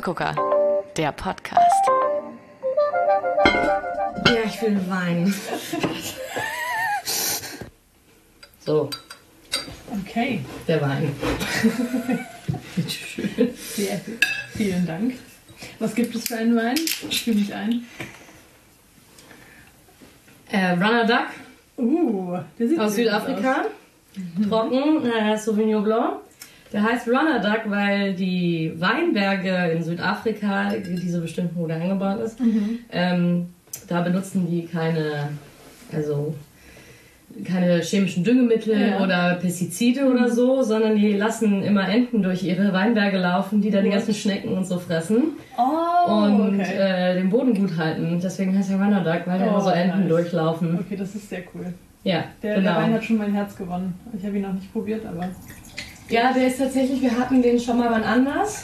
Eiergucker, der Podcast. Ja, ich will Wein. So. Okay. Der Wein. Bitte schön. Sehr gut. Vielen Dank. Was gibt es für einen Wein? Ich fühle mich ein. Runner Duck. Der sieht aus Südafrika. Trocken, Sauvignon Blanc. Der heißt Runner Duck, weil die Weinberge in Südafrika, die so bestimmt, wo der angebaut ist, da benutzen die keine chemischen Düngemittel oder Pestizide oder so, sondern die lassen immer Enten durch ihre Weinberge laufen, die dann die ganzen Schnecken und so fressen und den Boden gut halten. Deswegen heißt er Runner Duck, weil da immer so Enten durchlaufen. Okay, das ist sehr cool. Ja, der Wein hat schon mein Herz gewonnen. Ich habe ihn noch nicht probiert, aber... Ja, der ist tatsächlich, wir hatten den schon mal wann anders.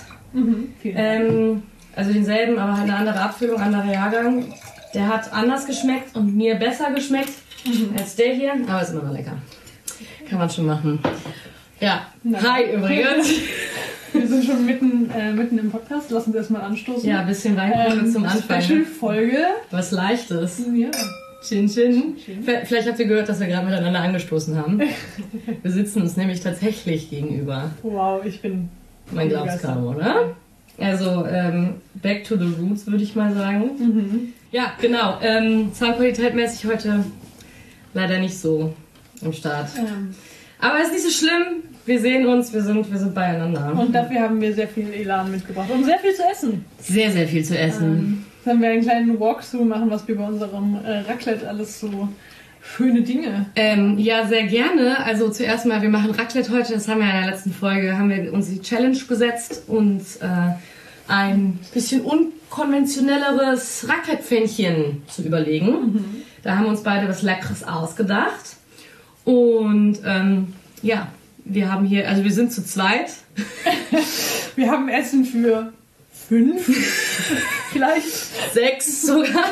Also denselben, aber halt eine andere Abfüllung, anderer Jahrgang. Der hat anders geschmeckt und mir besser geschmeckt als der hier, aber ist immer noch lecker. Kann man schon machen. Ja, hi übrigens. Wir sind schon mitten im Podcast. Lass uns erstmal anstoßen. Ja, ein bisschen Wein zum Anfang. Special-Folge. Was Leichtes. Ja. Chin Chin. Vielleicht habt ihr gehört, dass wir gerade miteinander angestoßen haben. Wir sitzen uns nämlich tatsächlich gegenüber. Wow, ich bin... Man glaubt es kaum, oder? Also, back to the roots, würde ich mal sagen. Ja, genau. Soundqualität mäßig heute leider nicht so am Start. Aber ist nicht so schlimm. Wir sehen uns, wir sind beieinander. Und dafür haben wir sehr viel Elan mitgebracht. Und sehr viel zu essen. Sehr, sehr viel zu essen. Dann werden wir einen kleinen Walkthrough machen, was wir bei unserem Raclette alles so schöne Dinge. Ja, sehr gerne. Also zuerst mal, wir machen Raclette heute. Das haben wir in der letzten Folge, haben wir uns die Challenge gesetzt und ein bisschen unkonventionelleres Raclette-Pfännchen zu überlegen. Da haben wir uns beide was Leckeres ausgedacht. Und ja, wir haben hier, also wir sind zu zweit. Wir haben Essen für 5, vielleicht 6 sogar.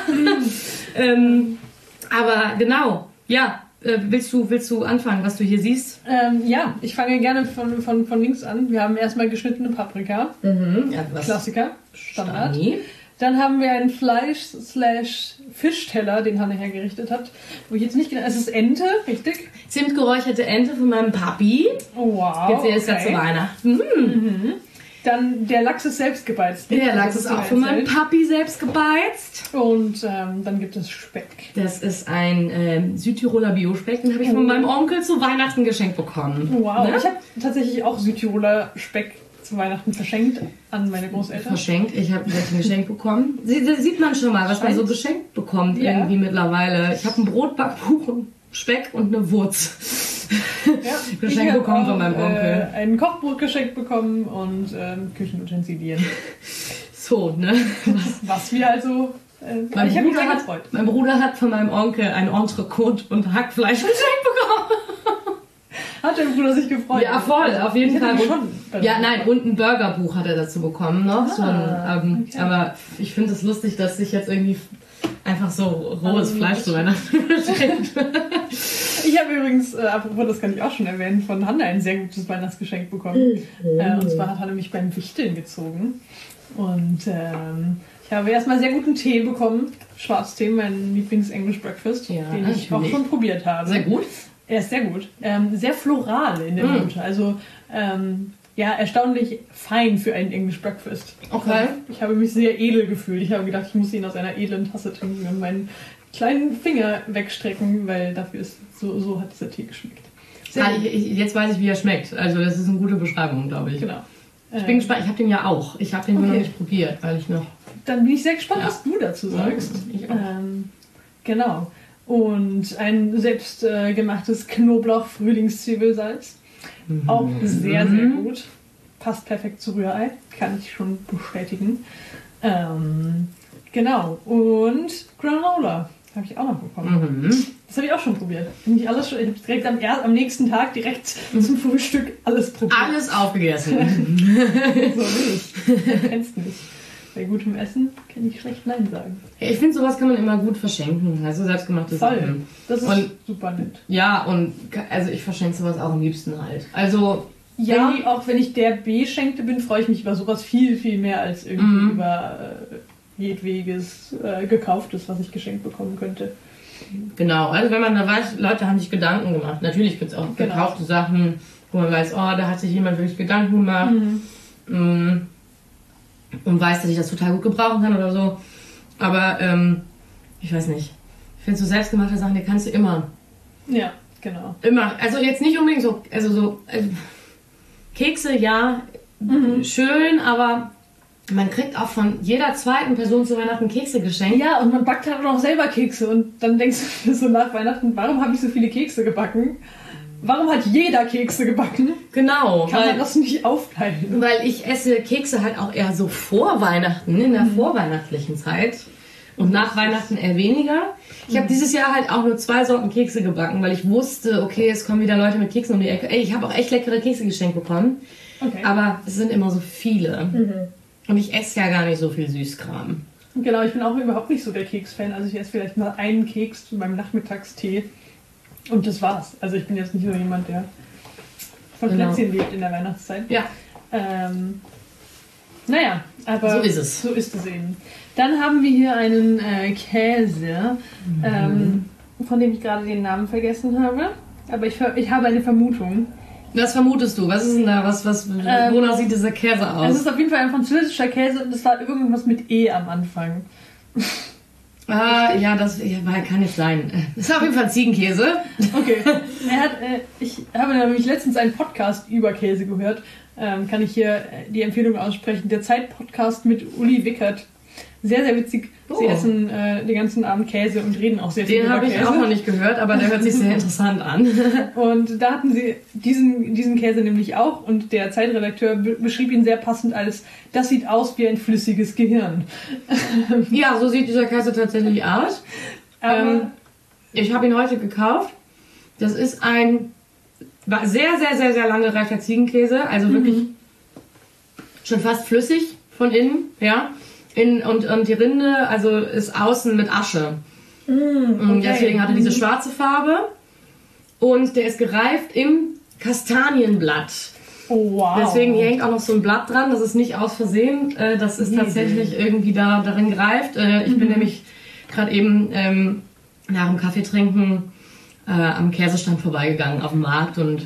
Aber genau, ja, willst du anfangen, was du hier siehst? Ja, ich fange gerne von links an. Wir haben erstmal geschnittene Paprika. Ja, Klassiker, Standard. Stani. Dann haben wir einen Fleisch/Fischteller, den Hanne hergerichtet hat. Wo ich jetzt nicht genau... Es ist Ente, richtig? Zimtgeräucherte Ente von meinem Papi. Oh, wow. Jetzt ist ja zu Weihnachten. Dann der Lachs ist selbst gebeizt. Der Lachs ist auch von meinem Papi selbst gebeizt. Und dann gibt es Speck. Das ist ein Südtiroler Biospeck. Den habe ich von meinem Onkel zu Weihnachten geschenkt bekommen. Wow, Ne? ich habe tatsächlich auch Südtiroler Speck zu Weihnachten verschenkt an meine Großeltern. Verschenkt? Ich habe ein Geschenk bekommen. Sieht man schon mal, was man so geschenkt bekommt irgendwie mittlerweile. Ich habe ein Brotbackkuchen, Speck und eine Wurz. Geschenk bekommen von meinem Onkel. Ein Kochbuch geschenkt bekommen und Küchenutensilien. So, ne? Was wir also... Mein Bruder hat von meinem Onkel ein Entrecote und Hackfleisch geschenkt bekommen. Hat dein Bruder sich gefreut? Ja, voll, auf jeden Fall. Ja, nein, und ein Burgerbuch hat er dazu bekommen noch. Okay. Aber ich finde es lustig, dass sich jetzt irgendwie einfach so rohes Fleisch zu Weihnachten verschenkt. Ich habe übrigens, apropos, das kann ich auch schon erwähnen, von Hanna ein sehr gutes Weihnachtsgeschenk bekommen. Und zwar hat Hanna mich beim Wichteln gezogen. Und ich habe erstmal sehr guten Tee bekommen. Schwarztee, mein Lieblings-English Breakfast, den ich auch schon probiert habe. Sehr gut. Er ist sehr gut. Sehr floral in der Note. Also, erstaunlich fein für einen English Breakfast. Okay. Ich habe mich sehr edel gefühlt. Ich habe gedacht, ich muss ihn aus einer edlen Tasse trinken und meinen kleinen Finger wegstrecken, weil dafür ist so hat dieser Tee geschmeckt. Jetzt weiß ich, wie er schmeckt. Also das ist eine gute Beschreibung, glaube ich. Genau. Ich bin gespannt. Ich habe den ja auch. Ich habe den nur noch nicht probiert, weil ich noch... Dann bin ich sehr gespannt, was du dazu sagst. Ich auch. Genau. Und ein selbstgemachtes Knoblauch-Frühlingszwiebelsalz. Auch sehr, sehr gut. Passt perfekt zu Rührei. Kann ich schon bestätigen. Genau. Und Granola habe ich auch noch bekommen. Das habe ich auch schon probiert. Ich habe direkt am nächsten Tag direkt zum Frühstück alles probiert. Alles aufgegessen. So will ich. Du kennst mich. Bei gutem Essen kann ich schlecht Nein sagen. Ich finde, sowas kann man immer gut verschenken. Also selbstgemachte Sachen. Das ist super nett. Ja, und also ich verschenke sowas auch am liebsten halt. Also Ja, auch wenn ich der B-Schenkte bin, freue ich mich über sowas viel, viel mehr als irgendwie über jedweges Gekauftes, was ich geschenkt bekommen könnte. Genau, also wenn man da weiß, Leute haben sich Gedanken gemacht. Natürlich gibt es auch gekaufte Sachen, wo man weiß, oh, da hat sich jemand wirklich Gedanken gemacht und weiß, dass ich das total gut gebrauchen kann oder so. Aber ich weiß nicht. Ich finde so selbstgemachte Sachen, die kannst du immer. Ja, genau. Immer. Also jetzt nicht unbedingt so, Kekse, ja, schön, aber man kriegt auch von jeder zweiten Person zu Weihnachten Kekse geschenkt. Ja, und man backt halt auch selber Kekse und dann denkst du dir so nach Weihnachten, warum habe ich so viele Kekse gebacken? Warum hat jeder Kekse gebacken? Genau. Kann man das nicht aufteilen? Weil ich esse Kekse halt auch eher so vor Weihnachten, in der vorweihnachtlichen Zeit. Und nach Weihnachten eher weniger. Ich habe dieses Jahr halt auch nur 2 Sorten Kekse gebacken, weil ich wusste, okay, es kommen wieder Leute mit Keksen um die Ecke. Ey, ich habe auch echt leckere Kekse geschenkt bekommen. Okay. Aber es sind immer so viele. Und ich esse ja gar nicht so viel Süßkram. Genau, ich bin auch überhaupt nicht so der Keks-Fan. Also ich esse vielleicht mal einen Keks zu meinem Nachmittagstee. Und das war's. Also ich bin jetzt nicht so jemand, der von Plätzchen lebt in der Weihnachtszeit. Ja. Naja, aber so ist es. So ist es eben. Dann haben wir hier einen Käse, von dem ich gerade den Namen vergessen habe. Aber ich habe eine Vermutung. Was vermutest du? Was ist denn da? Wonach sieht dieser Käse aus? Es ist auf jeden Fall ein französischer Käse und es war irgendwas mit E am Anfang. Ja, das kann nicht sein. Das ist auf jeden Fall Ziegenkäse. Okay. Ich habe nämlich letztens einen Podcast über Käse gehört. Kann ich hier die Empfehlung aussprechen. Der Zeit-Podcast mit Uli Wickert. Sehr, sehr witzig. Sie essen den ganzen Abend Käse und reden auch sehr viel über Käse. Den habe ich auch noch nicht gehört, aber der hört sich sehr interessant an. Und da hatten sie diesen Käse nämlich auch und der Zeitredakteur beschrieb ihn sehr passend als, das sieht aus wie ein flüssiges Gehirn. Ja, so sieht dieser Käse tatsächlich aus. Ich habe ihn heute gekauft. Das ist ein sehr, sehr, sehr, sehr lange reifer Ziegenkäse, also wirklich schon fast flüssig von innen, ja. Und die Rinde, also ist außen mit Asche. Und deswegen hat er diese schwarze Farbe. Und der ist gereift im Kastanienblatt. Oh, wow. Deswegen hier hängt auch noch so ein Blatt dran. Das ist nicht aus Versehen. Das ist tatsächlich irgendwie darin gereift. Ich bin nämlich gerade eben nach dem Kaffee trinken am Käsestand vorbeigegangen auf dem Markt. Und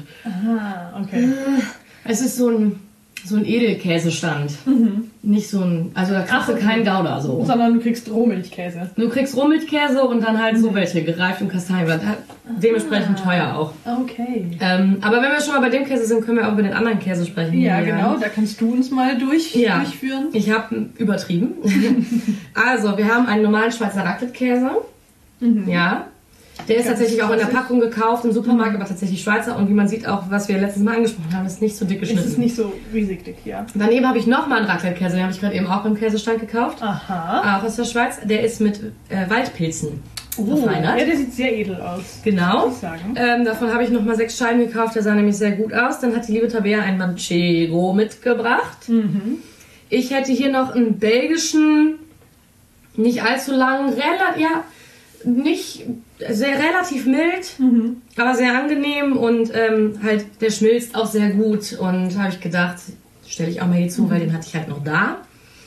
es ist so ein Edelkäsestand. Nicht so ein, also da kriegst du keinen Gouda so. Sondern du kriegst Rohmilchkäse. Du kriegst Rohmilchkäse und dann halt so welche, gereift im Kastanienblatt. Dementsprechend teuer auch. Okay. Aber wenn wir schon mal bei dem Käse sind, können wir auch über den anderen Käse sprechen. Ja, genau. Da kannst du uns mal durchführen. Ich habe übertrieben. Also, wir haben einen normalen Schweizer Raclette-Käse. Ja. Der ist tatsächlich auch in der Packung gekauft, im Supermarkt, aber tatsächlich Schweizer. Und wie man sieht, auch was wir letztes Mal angesprochen haben, ist nicht so dick geschnitten. Es ist nicht so riesig dick, ja. Daneben habe ich nochmal einen Raclette-Käse, den habe ich gerade eben auch beim Käsestand gekauft. Aha. Auch aus der Schweiz. Der ist mit Waldpilzen verfeinert. Ja, der sieht sehr edel aus. Genau. Muss ich sagen. Davon habe ich nochmal 6 Scheiben gekauft, der sah nämlich sehr gut aus. Dann hat die liebe Tabea einen Manchego mitgebracht. Ich hätte hier noch einen belgischen, nicht allzu langen, relativ mild, aber sehr angenehm und halt der schmilzt auch sehr gut und habe ich gedacht, stelle ich auch mal hier zu, weil den hatte ich halt noch da.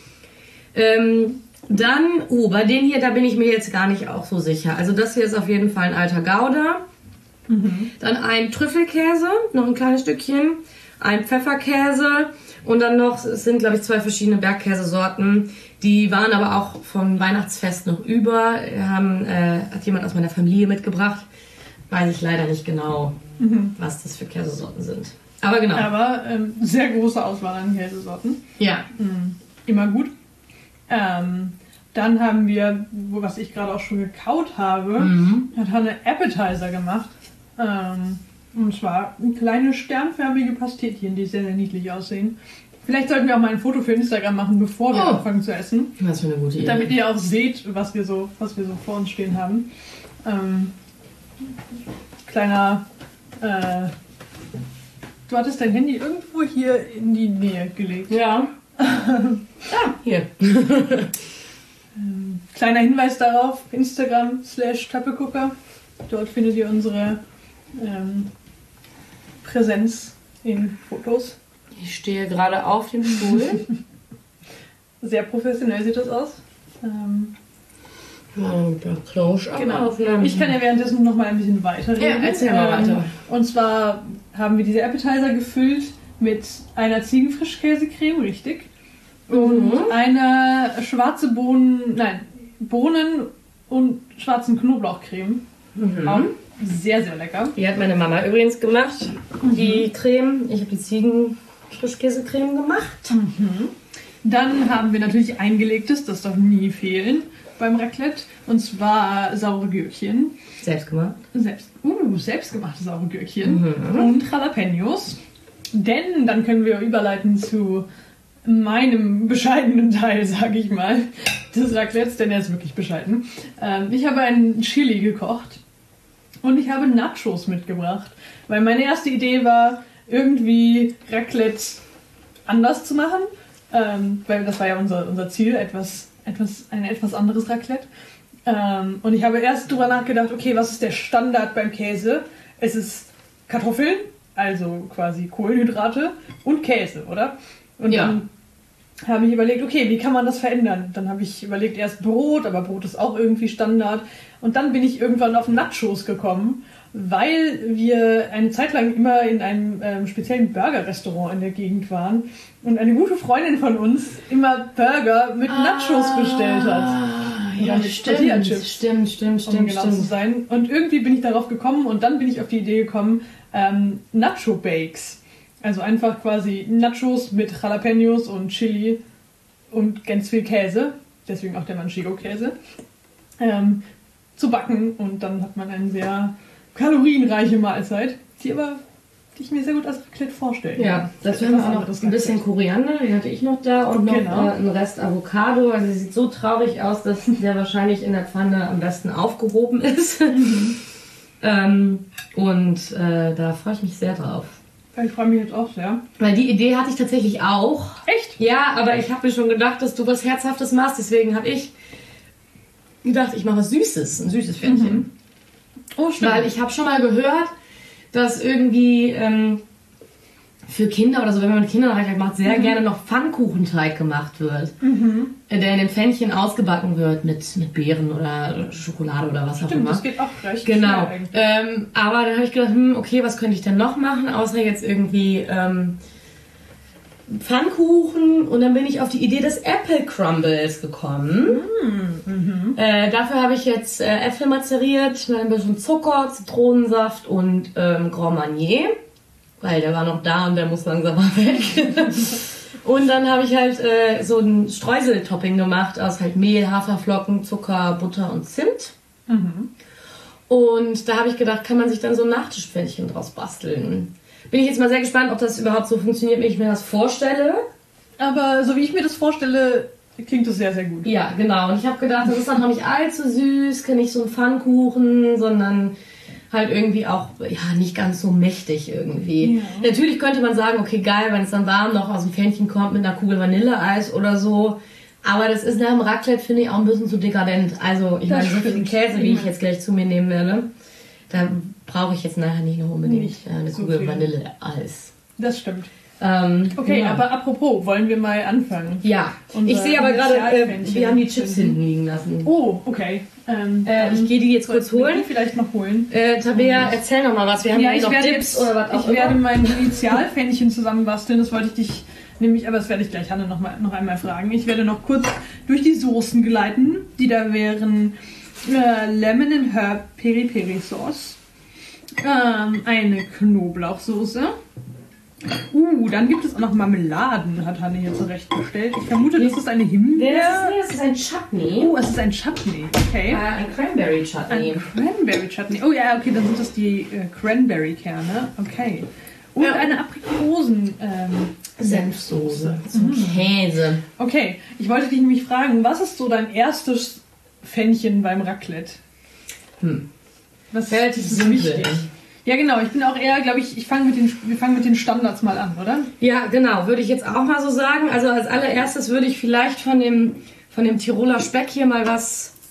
Dann, bei denen hier, da bin ich mir jetzt gar nicht auch so sicher. Also das hier ist auf jeden Fall ein alter Gouda. Dann ein Trüffelkäse, noch ein kleines Stückchen, ein Pfefferkäse und dann noch, es sind glaube ich 2 verschiedene Bergkäsesorten. Die waren aber auch vom Weihnachtsfest noch über. Hat jemand aus meiner Familie mitgebracht. Weiß ich leider nicht genau, was das für Käsesorten sind. Aber genau. Aber sehr große Auswahl an Käsesorten. Ja. Immer gut. Dann haben wir, was ich gerade auch schon gekaut habe, hat Hanne Appetizer gemacht. Und zwar kleine sternförmige Pastetchen, die sehr, sehr niedlich aussehen. Vielleicht sollten wir auch mal ein Foto für Instagram machen, bevor wir anfangen zu essen. Das wäre eine gute Idee. Damit ihr auch seht, was wir so vor uns stehen haben. Kleiner... du hattest dein Handy irgendwo hier in die Nähe gelegt. Ja. Hier. Kleiner Hinweis darauf, Instagram/Tappelgucker. Dort findet ihr unsere Präsenz in Fotos. Ich stehe gerade auf dem Stuhl. Sehr professionell sieht das aus. Genau. Ich kann ja währenddessen noch mal ein bisschen weiterreden. Ja, erzähl mal weiter. Und zwar haben wir diese Appetizer gefüllt mit einer Ziegenfrischkäsecreme, richtig. Und einer Bohnen und schwarzen Knoblauchcreme. Auch sehr, sehr lecker. Die hat meine Mama übrigens gemacht, die Creme. Ich habe die Ziegenfrischkäsecreme gemacht. Dann haben wir natürlich eingelegtes, das darf nie fehlen beim Raclette. Und zwar saure Gürkchen. Selbstgemacht. Selbstgemachte saure Gürkchen. Und Jalapenos. Denn dann können wir überleiten zu meinem bescheidenen Teil, sage ich mal, des Raclettes, denn er ist wirklich bescheiden. Ich habe einen Chili gekocht und ich habe Nachos mitgebracht, weil meine erste Idee war, irgendwie Raclette anders zu machen, weil das war ja unser Ziel, ein etwas anderes Raclette. Und ich habe erst darüber nachgedacht, okay, was ist der Standard beim Käse? Es ist Kartoffeln, also quasi Kohlenhydrate und Käse, oder? Und dann habe ich überlegt, okay, wie kann man das verändern? Dann habe ich überlegt, erst Brot, aber Brot ist auch irgendwie Standard. Und dann bin ich irgendwann auf Nachos gekommen, weil wir eine Zeit lang immer in einem speziellen Burger-Restaurant in der Gegend waren und eine gute Freundin von uns immer Burger mit Nachos bestellt hat. Ja, stimmt, Um genau zu sein. Und irgendwie bin ich darauf gekommen und dann bin ich auf die Idee gekommen, Nacho Bakes. Also einfach quasi Nachos mit Jalapenos und Chili und ganz viel Käse, deswegen auch der Manchego-Käse, zu backen. Und dann hat man eine sehr kalorienreiche Mahlzeit, die ich mir sehr gut als Raclette vorstellen kann. Ja, dazu haben wir auch noch ein bisschen Koriander, den hatte ich noch da, und noch einen Rest Avocado. Also sie sieht so traurig aus, dass der wahrscheinlich in der Pfanne am besten aufgehoben ist. Da freue ich mich sehr drauf. Ich freue mich jetzt auch sehr. Weil die Idee hatte ich tatsächlich auch. Echt? Ja, aber ich habe mir schon gedacht, dass du was Herzhaftes machst. Deswegen habe ich gedacht, ich mache was Süßes, ein süßes Pfännchen. Oh, stimmt. Weil ich habe schon mal gehört, dass irgendwie für Kinder oder so, wenn man mit Kindern Raclette macht, sehr gerne noch Pfannkuchenteig gemacht wird. Der in den Pfännchen ausgebacken wird mit Beeren oder Schokolade oder was auch immer. Das geht auch recht. Genau. Aber dann habe ich gedacht, okay, was könnte ich denn noch machen, außer jetzt irgendwie Pfannkuchen, und dann bin ich auf die Idee des Apple Crumbles gekommen. Dafür habe ich jetzt Äpfel mazeriert, ein bisschen Zucker, Zitronensaft und Grand Marnier, weil der war noch da und der muss langsam mal weg. Und dann habe ich halt so ein Streuseltopping gemacht aus halt Mehl, Haferflocken, Zucker, Butter und Zimt. Und da habe ich gedacht, kann man sich dann so ein Nachtischpfännchen draus basteln. Bin ich jetzt mal sehr gespannt, ob das überhaupt so funktioniert, wie ich mir das vorstelle. Aber so wie ich mir das vorstelle, klingt das sehr, sehr gut. Ja, genau. Und ich habe gedacht, das ist dann noch nicht allzu süß, nicht so ein Pfannkuchen, sondern halt irgendwie auch, nicht ganz so mächtig irgendwie. Ja. Natürlich könnte man sagen, okay, geil, wenn es dann warm noch aus dem Pfännchen kommt mit einer Kugel Vanilleeis oder so. Aber das ist nach dem Raclette, finde ich, auch ein bisschen zu dekadent. Also, ich meine, so viel Käse, wie ich jetzt gleich zu mir nehmen werde, da brauche ich jetzt nachher nicht noch unbedingt eine Kugel Vanilleeis. Das stimmt. Okay, aber apropos, wollen wir mal anfangen? Ja, ich sehe aber gerade, wir haben die Chips hinten liegen lassen. Oh, okay. Ich gehe die jetzt kurz holen. Die vielleicht noch holen. Tabea, erzähl noch mal was. Wir haben ja noch Dips oder was auch immer. Ich werde mein Initialpfännchen zusammenbasteln. Das wollte ich dich nämlich, aber das werde ich gleich Hanne noch einmal fragen. Ich werde noch kurz durch die Soßen gleiten, die da wären Lemon and Herb Peri Peri Sauce, eine Knoblauchsoße. Dann gibt es auch noch Marmeladen, hat Hanne hier zurechtgestellt. Ich vermute, das ist eine Himbeer. Das ist ein Chutney. Oh, es ist ein Chutney. Okay. Ein Cranberry Chutney. Ein Cranberry Chutney. Oh ja, okay, dann sind das die Cranberry-Kerne. Okay. Und eine Aprikosen-Senfsoße zum Käse. Okay, ich wollte dich nämlich fragen, was ist so dein erstes Pfännchen beim Raclette? Was relativ ist wichtig? Ja, genau. Ich bin auch eher, glaube ich, wir fangen mit den Standards mal an, oder? Ja, genau. Würde ich jetzt auch mal so sagen. Also als allererstes würde ich vielleicht von dem Tiroler Speck hier mal was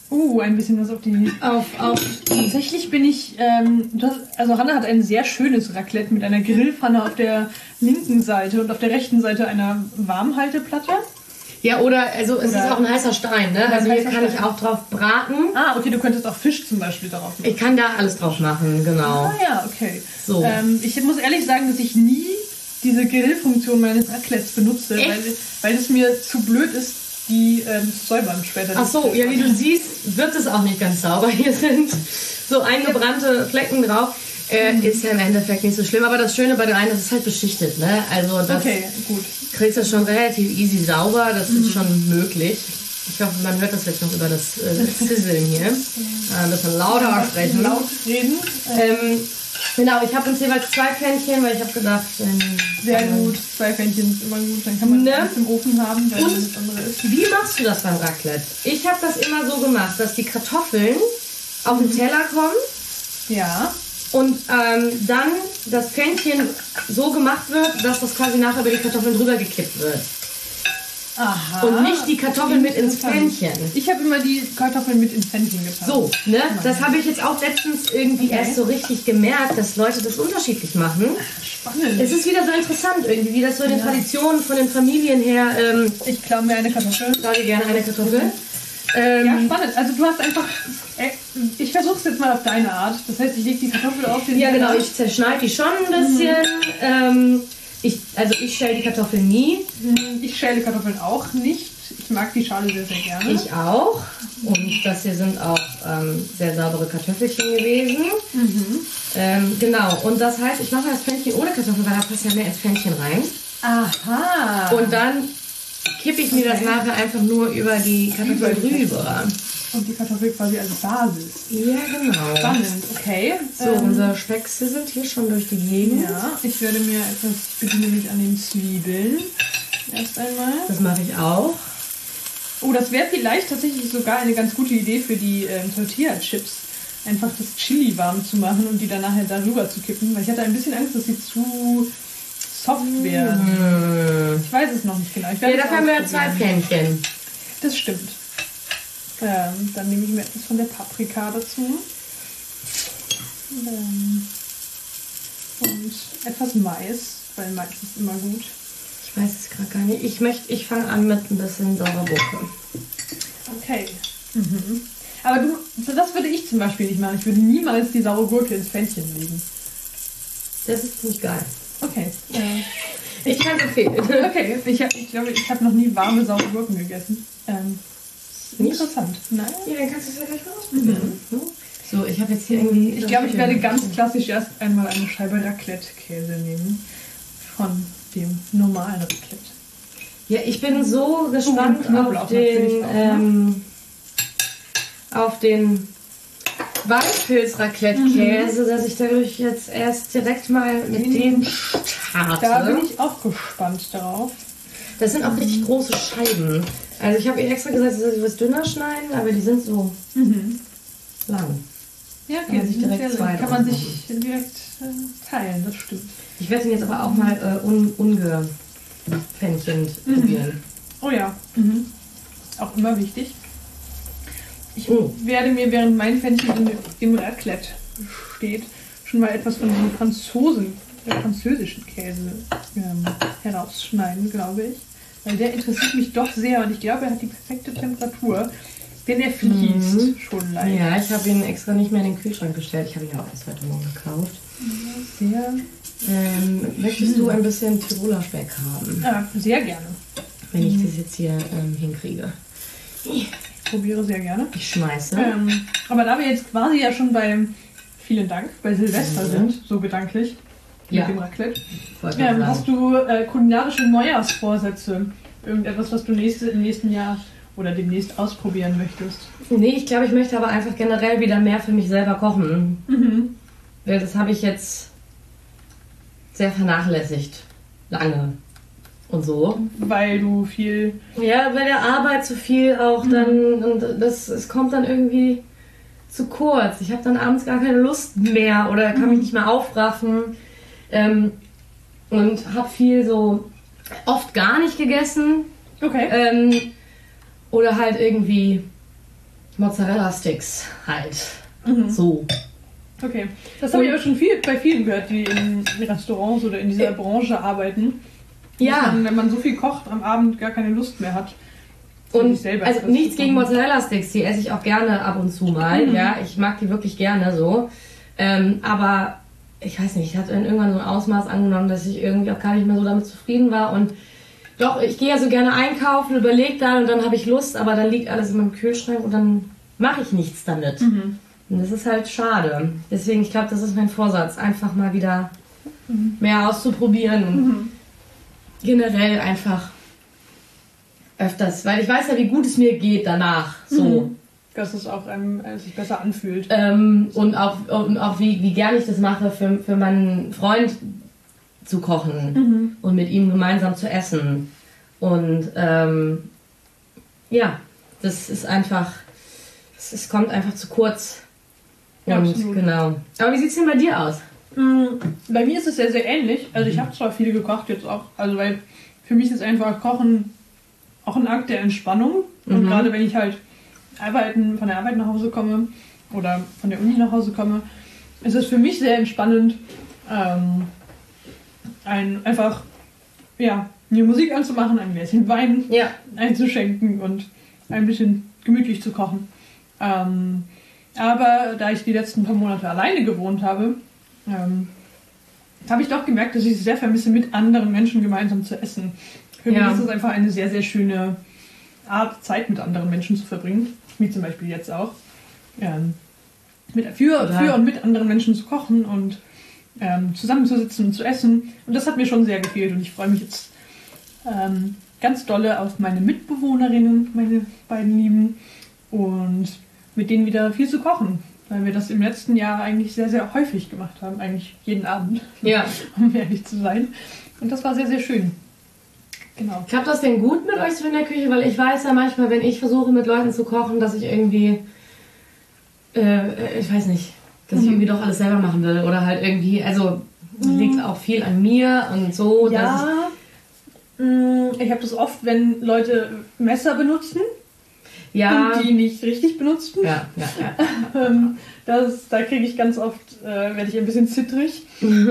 Ein bisschen was auf die... Tatsächlich bin ich... also Hannah hat ein sehr schönes Raclette mit einer Grillpfanne auf der linken Seite und auf der rechten Seite einer Warmhalteplatte. Ja, es ist auch ein heißer Stein, ne? Also hier kann ich auch drauf braten. Okay, du könntest auch Fisch zum Beispiel darauf machen. Ich kann da alles drauf machen, genau. Ja, okay. So. Ich muss ehrlich sagen, dass ich nie diese Grillfunktion meines Raclettes benutze, weil es mir zu blöd ist, die zu säubern später. Ach so, ja, wie du siehst, wird es auch nicht ganz sauber. Hier sind so eingebrannte Flecken drauf. Ist ja im Endeffekt nicht so schlimm, aber das Schöne bei der einen, das ist halt beschichtet, ne? Also das gut. Kriegst du schon relativ easy sauber, das ist schon möglich. Ich hoffe, man hört das jetzt noch über das Sizzlen hier. Ein bisschen lauter sprechen. Laut reden. Genau, ich habe uns jeweils 2 Pfännchen, weil ich habe gedacht... sehr gut, 2 Pfännchen ist immer gut, dann kann man das im Ofen haben, weil das andere ist. Wie machst du das beim Raclette? Ich habe das immer so gemacht, dass die Kartoffeln auf den Teller kommen. Ja. Und dann das Pfännchen so gemacht wird, dass das quasi nachher über die Kartoffeln drüber gekippt wird. Aha. Und nicht die Kartoffeln mit ins Pfännchen. Ich habe immer die Kartoffeln mit ins Pfännchen getan. So, ne? Das habe ich jetzt auch letztens irgendwie erst so richtig gemerkt, dass Leute das unterschiedlich machen. Spannend. Es ist wieder so interessant irgendwie, wie das so in den Traditionen von den Familien her... ich klaue mir eine Kartoffel. Ich klaue dir gerne eine Kartoffel. Ja, spannend. Also du hast einfach... Ich versuche es jetzt mal auf deine Art. Das heißt, ich lege die Kartoffel auf den... Ja, genau. Ich zerschneide die schon ein bisschen. Ich schäle die Kartoffeln nie. Ich schäle Kartoffeln auch nicht. Ich mag die Schale sehr, sehr gerne. Ich auch. Und das hier sind auch sehr saubere Kartoffelchen gewesen. Genau. Und das heißt, ich mache das Pfännchen ohne Kartoffeln, weil da passt ja mehr ins Pfännchen rein. Aha. Und dann kippe ich mir das nachher einfach nur über die Kartoffel rüber. Und die Kartoffel quasi als Basis. Ja, genau. Spannend, okay. So, unser Speck sizzelt hier schon durch die Gegend. Ja, ich bediene mich an den Zwiebeln. Erst einmal. Das mache ich auch. Oh, das wäre vielleicht tatsächlich sogar eine ganz gute Idee für die Tortilla-Chips. Einfach das Chili warm zu machen und die dann nachher darüber zu kippen. Weil ich hatte ein bisschen Angst, dass sie zu soft werden. Ich weiß es noch nicht genau. Dafür haben wir ja 2 Pfännchen. Das stimmt. Dann nehme ich mir etwas von der Paprika dazu. Und etwas Mais, weil Mais ist immer gut. Ich weiß es gerade gar nicht. Ich fange an mit ein bisschen saurer Gurke. Okay. Aber das würde ich zum Beispiel nicht machen. Ich würde niemals die saure Gurke ins Pfännchen legen. Das ist nicht geil. Okay. Ich kann empfehlen. Okay, ich glaube, ich habe noch nie warme saure Gurken gegessen. Interessant. Nein? Ja, dann kannst du es ja gleich mal ausprobieren. So, ich habe jetzt hier irgendwie... Ich glaube, ich werde ganz klassisch erst einmal eine Scheibe Raclette-Käse nehmen. Von dem normalen Raclette. Ja, ich bin so gespannt auf den Waldpilz-Raclette-Käse, dass ich dadurch jetzt erst direkt mal mit dem starte. Da bin ich auch gespannt darauf. Das sind auch richtig große Scheiben. Also ich habe ihr extra gesagt, dass sie was dünner schneiden, aber die sind so lang. Ja, okay, kann man sich direkt teilen, das stimmt. Ich werde ihn jetzt aber auch mal ungepfännchend probieren. Oh ja, auch immer wichtig. Ich werde mir, während mein Pfännchen im Raclette steht, schon mal etwas von dem französischen Käse herausschneiden, glaube ich. Weil der interessiert mich doch sehr und ich glaube, er hat die perfekte Temperatur. Denn er fließt schon leicht. Ja, ich habe ihn extra nicht mehr in den Kühlschrank gestellt. Ich habe ihn ja auch erst heute Morgen gekauft. Sehr. Möchtest du ein bisschen Tiroler Speck haben? Ja, sehr gerne. Wenn ich das jetzt hier hinkriege. Ich probiere sehr gerne. Ich schmeiße. Aber da wir jetzt quasi ja schon vielen Dank, bei Silvester sind, so gedanklich, mit dem Raclette. Hast du kulinarische Neujahrsvorsätze? Irgendetwas, was du im nächsten Jahr oder demnächst ausprobieren möchtest? Nee, ich glaube, ich möchte aber einfach generell wieder mehr für mich selber kochen. Weil das habe ich jetzt sehr vernachlässigt. Lange. Und so. Weil du viel... Ja, bei der Arbeit zu viel auch dann. Und es kommt dann irgendwie zu kurz. Ich habe dann abends gar keine Lust mehr oder kann mich nicht mehr aufraffen. Und habe viel so oft gar nicht gegessen. Okay. Oder halt irgendwie Mozzarella-Sticks halt. So. Okay. Das habe ich aber schon bei vielen gehört, die in Restaurants oder in dieser Branche arbeiten. Ja. Wenn man so viel kocht, am Abend gar keine Lust mehr hat. Und also nichts gegen Mozzarella-Sticks, die esse ich auch gerne ab und zu mal. Ja, ich mag die wirklich gerne so. Aber ich weiß nicht, ich hatte irgendwann so ein Ausmaß angenommen, dass ich irgendwie auch gar nicht mehr so damit zufrieden war. Und doch, ich gehe ja so gerne einkaufen, überlege dann und dann habe ich Lust, aber dann liegt alles in meinem Kühlschrank und dann mache ich nichts damit. Und das ist halt schade. Deswegen, ich glaube, das ist mein Vorsatz, einfach mal wieder mehr auszuprobieren und generell einfach öfters, weil ich weiß ja, wie gut es mir geht danach. So. Dass es auch sich besser anfühlt. Und auch wie gerne ich das mache, für meinen Freund zu kochen und mit ihm gemeinsam zu essen. Und ja, das ist einfach, es kommt einfach zu kurz. Und Absolut. genau. Aber wie sieht es denn bei dir aus? Bei mir ist es sehr, sehr ähnlich. Also ich habe zwar viel gekocht jetzt auch, also weil für mich ist einfach Kochen auch ein Akt der Entspannung. Und gerade wenn ich halt von der Arbeit nach Hause komme oder von der Uni nach Hause komme, ist es für mich sehr entspannend, einfach mir Musik anzumachen, ein Gläschen Wein einzuschenken und ein bisschen gemütlich zu kochen. Aber da ich die letzten paar Monate alleine gewohnt habe, habe ich doch gemerkt, dass ich es sehr vermisse, mit anderen Menschen gemeinsam zu essen. Für mich ist es einfach eine sehr, sehr schöne Art, Zeit mit anderen Menschen zu verbringen. Wie zum Beispiel jetzt auch. Für und mit anderen Menschen zu kochen und zusammenzusitzen und zu essen. Und das hat mir schon sehr gefehlt. Und ich freue mich jetzt ganz dolle auf meine Mitbewohnerinnen, meine beiden Lieben. Und mit denen wieder viel zu kochen. Weil wir das im letzten Jahr eigentlich sehr, sehr häufig gemacht haben. Eigentlich jeden Abend. Ja. Um ehrlich zu sein. Und das war sehr, sehr schön. Genau. Klappt das denn gut mit euch so in der Küche? Weil ich weiß ja manchmal, wenn ich versuche mit Leuten zu kochen, dass ich irgendwie, ich weiß nicht, dass ich irgendwie doch alles selber machen will. Oder halt irgendwie, also liegt auch viel an mir und so. Ja, ich habe das oft, wenn Leute Messer benutzen. Ja. Und die nicht richtig benutzen. Ja. Da kriege ich ganz oft, werde ich ein bisschen zittrig.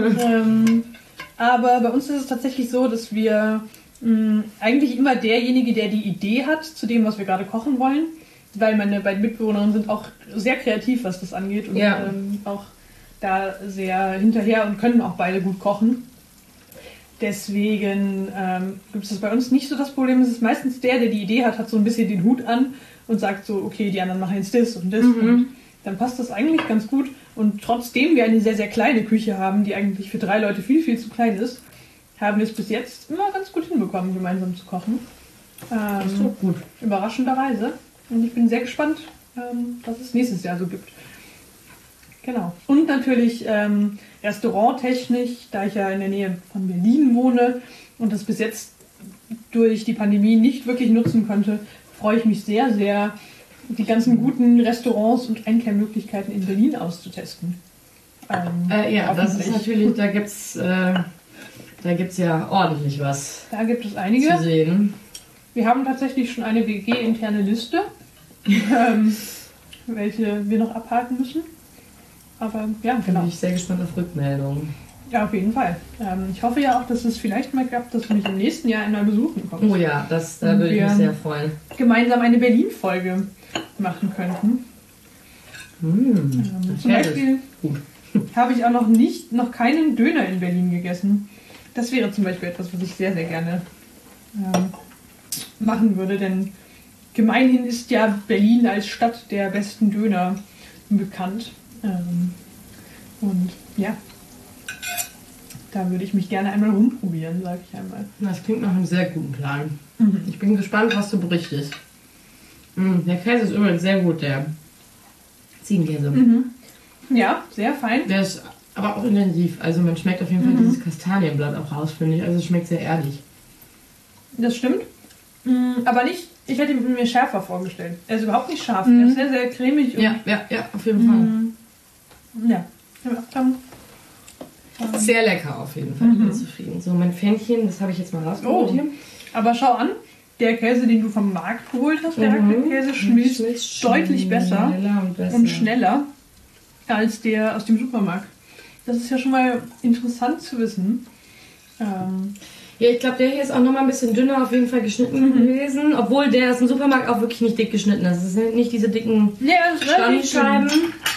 Aber bei uns ist es tatsächlich so, dass wir eigentlich immer derjenige, der die Idee hat zu dem, was wir gerade kochen wollen, weil meine beiden Mitbewohnerinnen sind auch sehr kreativ, was das angeht und auch da sehr hinterher und können auch beide gut kochen. Deswegen gibt es das bei uns nicht so das Problem. Es ist meistens der die Idee hat so ein bisschen den Hut an und sagt so, okay, die anderen machen jetzt das und das. Und dann passt das eigentlich ganz gut. Und trotzdem wir eine sehr, sehr kleine Küche haben, die eigentlich für 3 Leute viel, viel zu klein ist, haben wir es bis jetzt immer ganz gut hinbekommen, gemeinsam zu kochen. Das ist so gut. Überraschenderweise. Und ich bin sehr gespannt, was es nächstes Jahr so gibt. Genau. Und natürlich restauranttechnisch, da ich ja in der Nähe von Berlin wohne und das bis jetzt durch die Pandemie nicht wirklich nutzen konnte, freue ich mich sehr, sehr, die ganzen guten Restaurants und Einkehrmöglichkeiten in Berlin auszutesten. Das ist natürlich, da gibt's ja ordentlich was. Da gibt es einige. Zu sehen. Wir haben tatsächlich schon eine WG-interne Liste, welche wir noch abhaken müssen. Aber ja, genau. Bin ich sehr gespannt auf Rückmeldungen. Ja, auf jeden Fall. Ich hoffe ja auch, dass es vielleicht mal klappt, dass du mich im nächsten Jahr einmal besuchen kommst. Oh ja, da würde ich mich sehr freuen. Gemeinsam eine Berlin-Folge machen könnten. Zum Beispiel habe ich auch noch keinen Döner in Berlin gegessen. Das wäre zum Beispiel etwas, was ich sehr, sehr gerne machen würde, denn gemeinhin ist ja Berlin als Stadt der besten Döner bekannt. Und ja, da würde ich mich gerne einmal rumprobieren, sage ich einmal. Das klingt nach einem sehr guten Plan. Ich bin gespannt, was du berichtest. Der Käse ist übrigens sehr gut, der Ziegenkäse. Ja, sehr fein. Der ist aber auch intensiv. Also man schmeckt auf jeden Fall dieses Kastanienblatt auch raus, finde ich. Also es schmeckt sehr erdig. Das stimmt. Aber nicht, ich hätte ihn mir schärfer vorgestellt. Er ist überhaupt nicht scharf. Er ist sehr, sehr cremig. Und ja, auf jeden Fall. Ja. Sehr lecker auf jeden Fall. Ich bin zufrieden. So, mein Pfännchen, das habe ich jetzt mal rausgeholt hier. Aber schau an, der Käse, den du vom Markt geholt hast, der Raclette-Käse, schmilzt deutlich besser und schneller als der aus dem Supermarkt. Das ist ja schon mal interessant zu wissen. Ja, ich glaube, der hier ist auch nochmal ein bisschen dünner auf jeden Fall geschnitten gewesen. Obwohl der aus dem Supermarkt auch wirklich nicht dick geschnitten ist. Es sind nicht diese dicken Stanischeiben.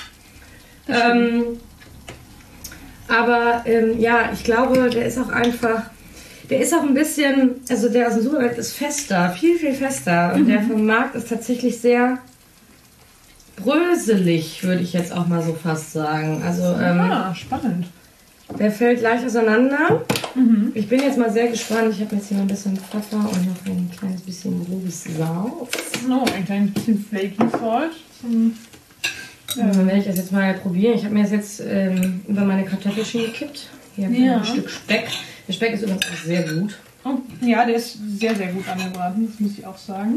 Aber ja, ich glaube, der ist auch einfach... Der ist auch ein bisschen... Also der aus dem Supermarkt ist fester. Viel, viel fester. Und der vom Markt ist tatsächlich sehr bröselig, würde ich jetzt auch mal so fast sagen. Also, spannend. Der fällt leicht auseinander. Ich bin jetzt mal sehr gespannt. Ich habe jetzt hier noch ein bisschen Pfeffer und noch ein kleines bisschen grobes Salz. Ein kleines bisschen Flaky Salt. Dann werde ich das jetzt mal probieren. Ich habe mir das jetzt über meine Kartoffelchen gekippt. Hier habe ich ein Stück Speck. Der Speck ist übrigens auch sehr gut. Ja, der ist sehr, sehr gut angebraten. Das muss ich auch sagen.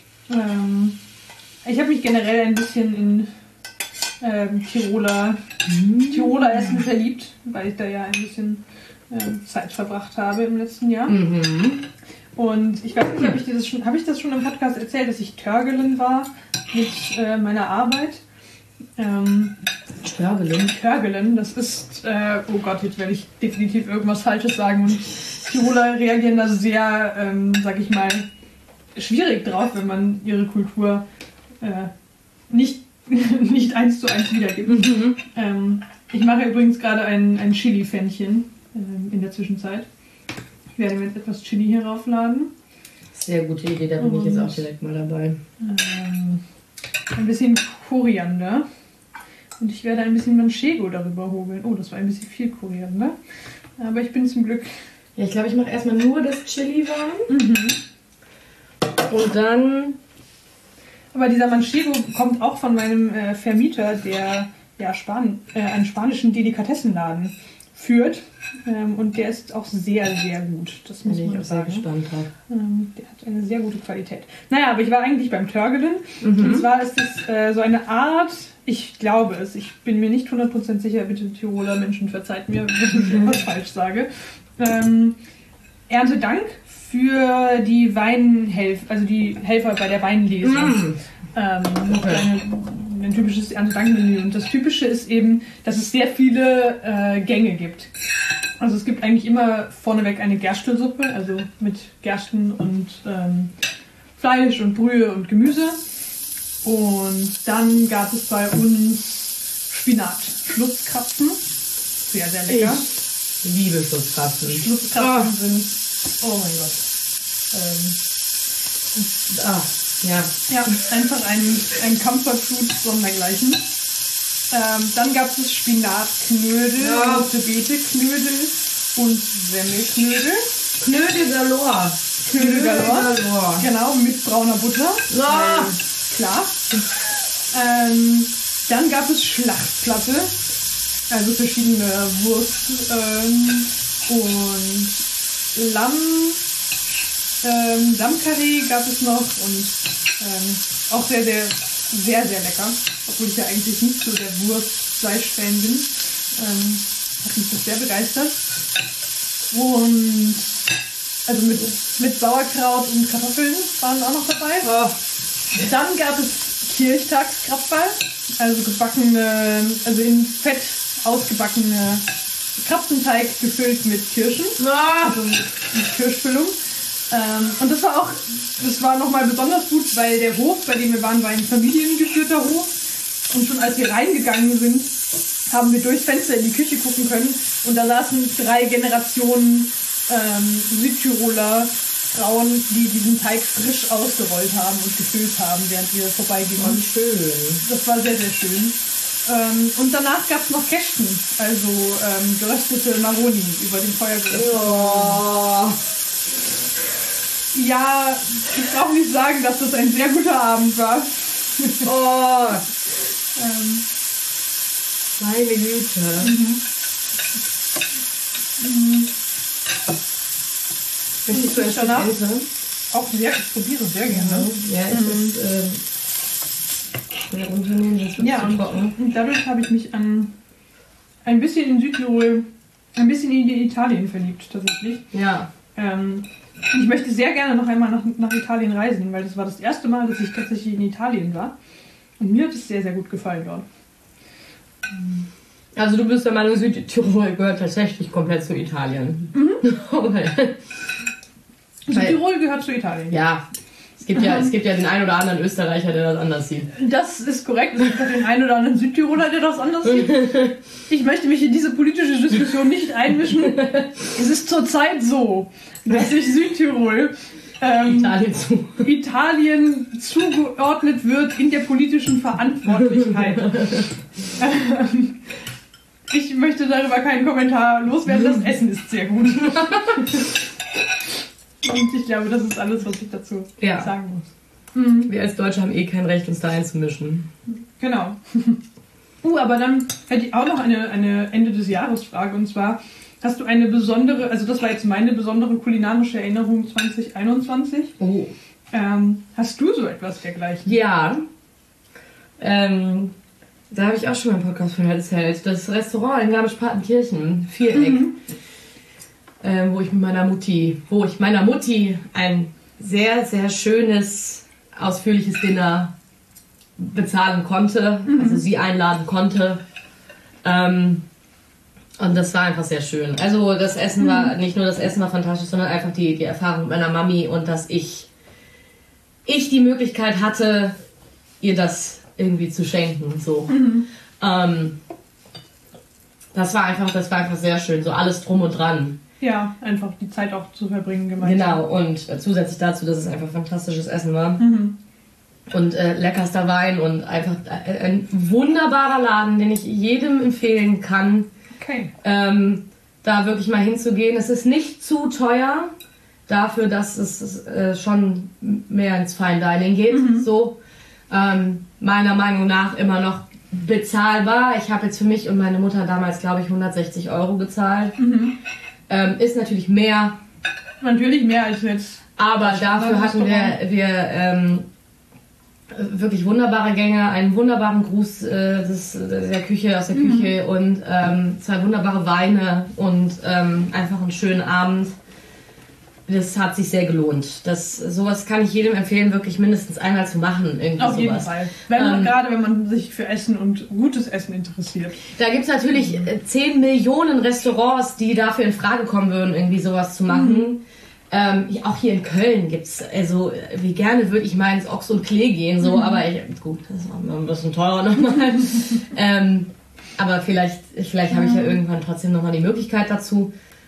Ich habe mich generell ein bisschen in Tiroler Essen verliebt, weil ich da ja ein bisschen Zeit verbracht habe im letzten Jahr. Und ich weiß nicht, habe ich das schon im Podcast erzählt, dass ich Törgelen war mit meiner Arbeit. Törgelen, das ist, oh Gott, jetzt werde ich definitiv irgendwas Falsches sagen. Und Tiroler reagieren da sehr, sag ich mal, schwierig drauf, wenn man ihre Kultur nicht 1:1 wiedergibt. Ich mache übrigens gerade ein Chili-Pfännchen in der Zwischenzeit. Ich werde mir jetzt etwas Chili hier raufladen. Sehr gute Idee, da bin ich jetzt auch direkt mal dabei. Ein bisschen Koriander. Und ich werde ein bisschen Manchego darüber hobeln. Oh, das war ein bisschen viel Koriander. Aber ich bin zum Glück... Ja, ich glaube, ich mache erstmal nur das Chili warm. Und dann... Aber dieser Manchego kommt auch von meinem Vermieter, der einen spanischen Delikatessenladen führt. Und der ist auch sehr, sehr gut. Das muss man sagen. Sehr gespannt habe. Der hat eine sehr gute Qualität. Naja, aber ich war eigentlich beim Törgelen. Und zwar ist es so eine Art, ich glaube es, ich bin mir nicht 100% sicher, bitte Tiroler Menschen verzeiht mir, wenn ich etwas falsch sage. Erntedank für die also die Helfer bei der Weinlese. Ein typisches Erntedankmenü. Und das Typische ist eben, dass es sehr viele Gänge gibt. Also es gibt eigentlich immer vorneweg eine Gerstl-Suppe, also mit Gersten und Fleisch und Brühe und Gemüse. Und dann gab es bei uns Spinat, Schlutzkrapfen, sehr, sehr lecker. Ich liebe Schlutzkrapfen. Schlutzkrapfen sind, oh mein Gott. Ja, einfach ein Comfort Food sondergleichen. Dann gab es Spinatknödel, rote Beete-Knödel und Semmelknödel. Knödel galore. Genau, mit brauner Butter. Klar. Dann gab es Schlachtplatte, also verschiedene Wurst und Lammkarree gab es noch und auch sehr, sehr, sehr, sehr lecker. Obwohl ich ja eigentlich nicht so der Wurst-Fleisch-Fan bin. Hat mich das sehr begeistert. Und also mit Sauerkraut und Kartoffeln waren auch noch dabei. Dann gab es Kirchtagskrapferl, also gebackene, also in Fett ausgebackene Krapfenteig gefüllt mit Kirschen, also mit Kirschfüllung. Und das war nochmal besonders gut, weil der Hof, bei dem wir waren, war ein familiengeführter Hof. Und schon als wir reingegangen sind, haben wir durchs Fenster in die Küche gucken können. Und da saßen 3 Generationen Südtiroler Frauen, die diesen Teig frisch ausgerollt haben und gefüllt haben, während wir vorbeigingen. Oh, schön. Das war sehr, sehr schön. Und danach gab es noch Kästen, also geröstete Maroni über dem Feuer geröstet. Oh. Ja, ich brauche nicht sagen, dass das ein sehr guter Abend war. Oh. Meine Güte. Möchtest du ein Stück Ente? Auch sehr, ich probiere sehr gerne. Ja, ich will runternehmen, sonst wird es zu trocken. Und dadurch habe ich mich ein bisschen in Südtirol, ein bisschen in Italien verliebt, tatsächlich. Ja. Ich möchte sehr gerne noch einmal nach Italien reisen, weil das war das erste Mal, dass ich tatsächlich in Italien war. Und mir hat es sehr, sehr gut gefallen dort. Also du bist der Meinung, Südtirol gehört tatsächlich komplett zu Italien. Südtirol gehört zu Italien. Ja, es gibt ja den einen oder anderen Österreicher, der das anders sieht. Das ist korrekt. Es gibt auch den einen oder anderen Südtiroler, der das anders sieht. Ich möchte mich in diese politische Diskussion nicht einmischen. Es ist zurzeit so, dass sich Südtirol Italien zugeordnet wird in der politischen Verantwortlichkeit. Ich möchte darüber keinen Kommentar loswerden. Das Essen ist sehr gut. Und ich glaube, das ist alles, was ich dazu sagen muss. Wir als Deutsche haben eh kein Recht, uns da einzumischen. Genau. Aber dann hätte ich auch noch eine Ende des Jahres Frage. Und zwar, hast du eine besondere, also das war jetzt meine besondere kulinarische Erinnerung 2021. Oh. Hast du so etwas dergleichen? Ja. Da habe ich auch schon mal einen Podcast von erzählt. Das Restaurant in Garmisch-Partenkirchen, Viereck. Wo ich meiner Mutti ein sehr, sehr schönes, ausführliches Dinner bezahlen konnte, also sie einladen konnte. Und das war einfach sehr schön. Also das Essen war, nicht nur das Essen war fantastisch, sondern einfach die Erfahrung mit meiner Mami und dass ich die Möglichkeit hatte, ihr das irgendwie zu schenken. So. Das war einfach sehr schön, so alles drum und dran. Ja, einfach die Zeit auch zu verbringen gemeinsam. Genau, und zusätzlich dazu, dass es einfach fantastisches Essen war. Und leckerster Wein und einfach ein wunderbarer Laden, den ich jedem empfehlen kann, da wirklich mal hinzugehen. Es ist nicht zu teuer dafür, dass es schon mehr ins Fine Dining geht. So, meiner Meinung nach immer noch bezahlbar. Ich habe jetzt für mich und meine Mutter damals, glaube ich, 160 € gezahlt. Ist natürlich mehr. Natürlich mehr als jetzt. Aber dafür hatten wir wirklich wunderbare Gänge, einen wunderbaren Gruß aus der Küche und 2 wunderbare Weine und einfach einen schönen Abend. Das hat sich sehr gelohnt. Sowas kann ich jedem empfehlen, wirklich mindestens einmal zu machen. Auf jeden Fall. Gerade wenn man sich für Essen und gutes Essen interessiert. Da gibt es natürlich 10 Millionen Restaurants, die dafür in Frage kommen würden, irgendwie sowas zu machen. Auch hier in Köln gibt es, also wie gerne würde ich mal ins Ochs und Klee gehen, so, aber gut, das ist auch mal ein bisschen teurer nochmal. Aber vielleicht habe ich ja irgendwann trotzdem nochmal die Möglichkeit dazu.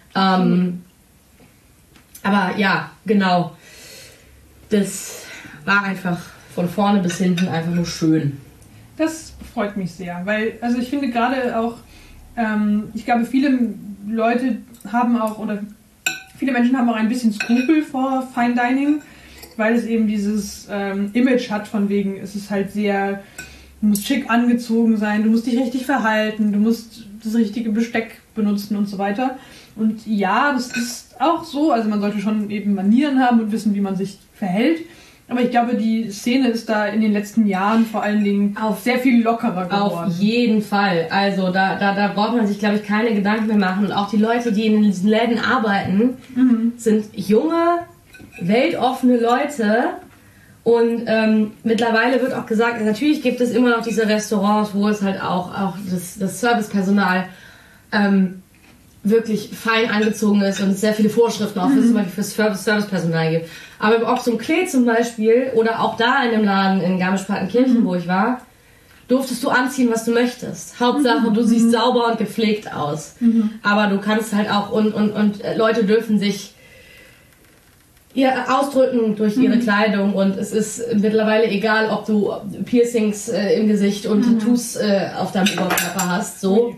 Aber ja, genau. Das war einfach von vorne bis hinten einfach nur schön. Das freut mich sehr, weil, also ich finde gerade auch, ich glaube, viele Leute haben auch, oder viele Menschen haben auch ein bisschen Skrupel vor Fine Dining, weil es eben dieses Image hat, von wegen, es ist halt sehr, du musst schick angezogen sein, du musst dich richtig verhalten, du musst das richtige Besteck benutzen und so weiter. Und ja, das ist auch so, also man sollte schon eben Manieren haben und wissen, wie man sich verhält. Aber ich glaube, die Szene ist da in den letzten Jahren vor allen Dingen sehr viel lockerer geworden. Auf jeden Fall. Also da braucht man sich, glaube ich, keine Gedanken mehr machen. Und auch die Leute, die in diesen Läden arbeiten, sind junge, weltoffene Leute. Und mittlerweile wird auch gesagt, natürlich gibt es immer noch diese Restaurants, wo es halt auch das Servicepersonal wirklich fein angezogen ist und es sehr viele Vorschriften auch zum Beispiel fürs Servicepersonal gibt. Aber im Ochs und Klee zum Beispiel oder auch da in dem Laden in Garmisch-Partenkirchen, wo ich war, durftest du anziehen, was du möchtest. Hauptsache, du siehst sauber und gepflegt aus. Aber du kannst halt auch und Leute dürfen sich ausdrücken durch ihre Kleidung und es ist mittlerweile egal, ob du Piercings im Gesicht und Tattoos auf deinem Oberkörper hast. So.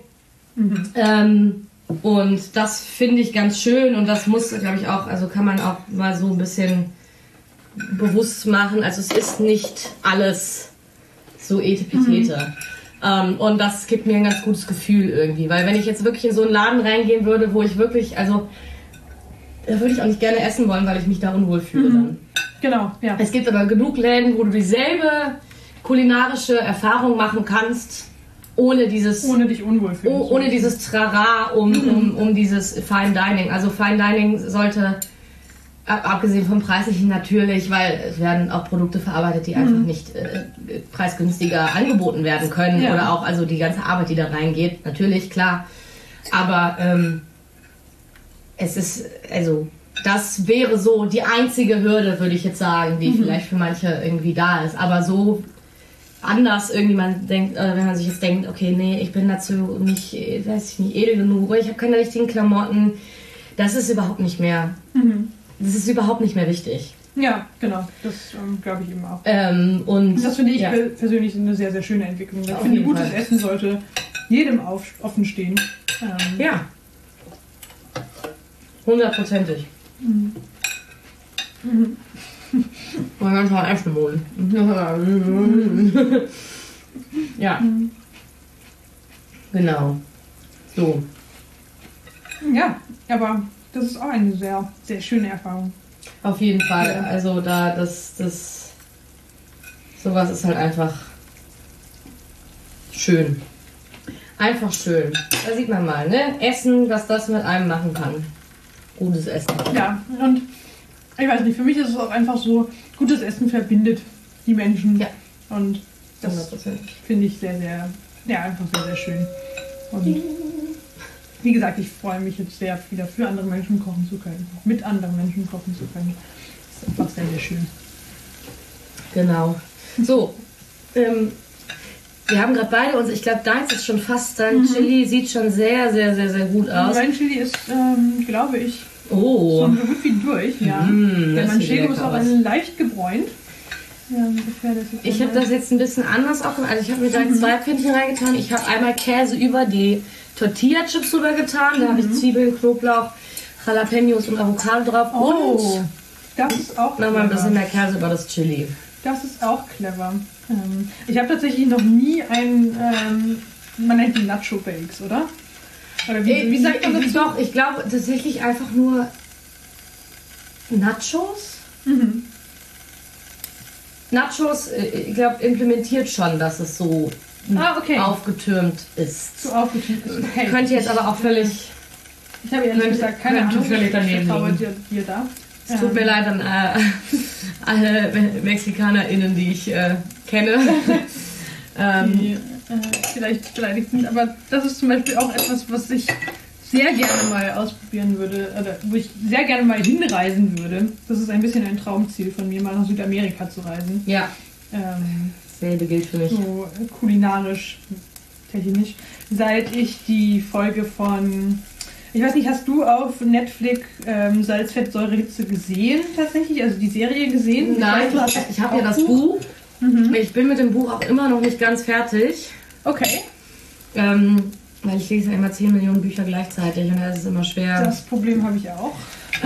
Und das finde ich ganz schön und das muss, glaube ich, auch, also kann man auch mal so ein bisschen bewusst machen. Also es ist nicht alles so etepetete. Und das gibt mir ein ganz gutes Gefühl irgendwie, weil wenn ich jetzt wirklich in so einen Laden reingehen würde, wo ich wirklich, also da würde ich auch nicht gerne essen wollen, weil ich mich da unwohl fühle dann. Genau, ja. Es gibt aber genug Läden, wo du dieselbe kulinarische Erfahrung machen kannst, ohne dich unwohl fühlen. Ohne dieses Trara um dieses Fine Dining. Also Fine Dining sollte Abgesehen vom Preislichen natürlich, weil es werden auch Produkte verarbeitet, die einfach nicht preisgünstiger angeboten werden können. Ja. Oder auch also die ganze Arbeit, die da reingeht. Natürlich, klar. Aber es ist, also das wäre so die einzige Hürde, würde ich jetzt sagen, die vielleicht für manche irgendwie da ist. Aber so anders irgendwie man denkt, wenn man sich jetzt denkt, okay, nee, ich bin dazu nicht, weiß ich nicht, edel genug, oder ich habe keine richtigen Klamotten, das ist überhaupt nicht mehr... Das ist überhaupt nicht mehr wichtig. Ja, genau. Das glaube ich eben auch. Und das finde ich persönlich eine sehr, sehr schöne Entwicklung. Ich finde, gutes Essen sollte jedem offen stehen. Ja. 100%. Man kann mal essen wollen. Ja. Genau. So. Ja, aber das ist auch eine sehr, sehr schöne Erfahrung. Auf jeden Fall. Ja. Also da sowas ist halt einfach schön. Einfach schön. Da sieht man mal, ne? Essen, was das mit einem machen kann. Gutes Essen. Ja, und ich weiß nicht, für mich ist es auch einfach so, gutes Essen verbindet die Menschen. Ja. Und das 100%. finde ich sehr, sehr, ja, einfach sehr, sehr schön. Und wie gesagt, ich freue mich jetzt sehr, wieder für andere Menschen kochen zu können. Mit anderen Menschen kochen zu können. Das ist einfach sehr, sehr schön. Genau. So, wir haben gerade beide uns, ich glaube, deins ist schon fast, dein Chili sieht schon sehr, sehr, sehr, sehr gut aus. Mein Chili ist, glaube ich, Oh. so gut wie durch. Ja. Der das sieht Manchego ist lecker auch aus. leicht gebräunt. Ich habe das jetzt ein bisschen anders aufgemacht. Also ich habe mir da 2 Pfännchen reingetan. Ich habe einmal Käse über die Tortilla-Chips drüber getan. Da habe ich Zwiebeln, Knoblauch, Jalapenos und Avocado drauf. Oh, das ist auch Und nochmal ein bisschen clever. mehr Käse über das Chili. Das ist auch clever. Ich habe tatsächlich noch nie man nennt die Nacho Bakes, oder? Oder wie sagt man dazu? Doch, ich glaube tatsächlich einfach nur Nachos. Nachos, ich glaube, implementiert schon, dass es so Okay. aufgetürmt ist. So aufgeteilt ist. Okay. Könnte jetzt aber auch völlig... Ich habe ehrlich gesagt keine könnte Ahnung. völlig daneben Ich vertraue liegen. dir da. Es tut mir leid an alle MexikanerInnen, die ich kenne. Die vielleicht beleidigt sind, aber das ist zum Beispiel auch etwas, was ich sehr gerne mal ausprobieren würde, oder wo ich sehr gerne mal hinreisen würde. Das ist ein bisschen ein Traumziel von mir, mal nach Südamerika zu reisen. Ja, dasselbe gilt für mich. So kulinarisch, technisch. Seit ich die Folge von, ich weiß nicht, hast du auf Netflix Salz, Fett, Säure, Hitze gesehen tatsächlich? Also die Serie gesehen? Nein, Du hast ich habe ja auch das Buch. Ich bin mit dem Buch auch immer noch nicht ganz fertig. Okay. Weil ich lese ja immer 10 Millionen Bücher gleichzeitig und das ist immer schwer. Das Problem habe ich auch.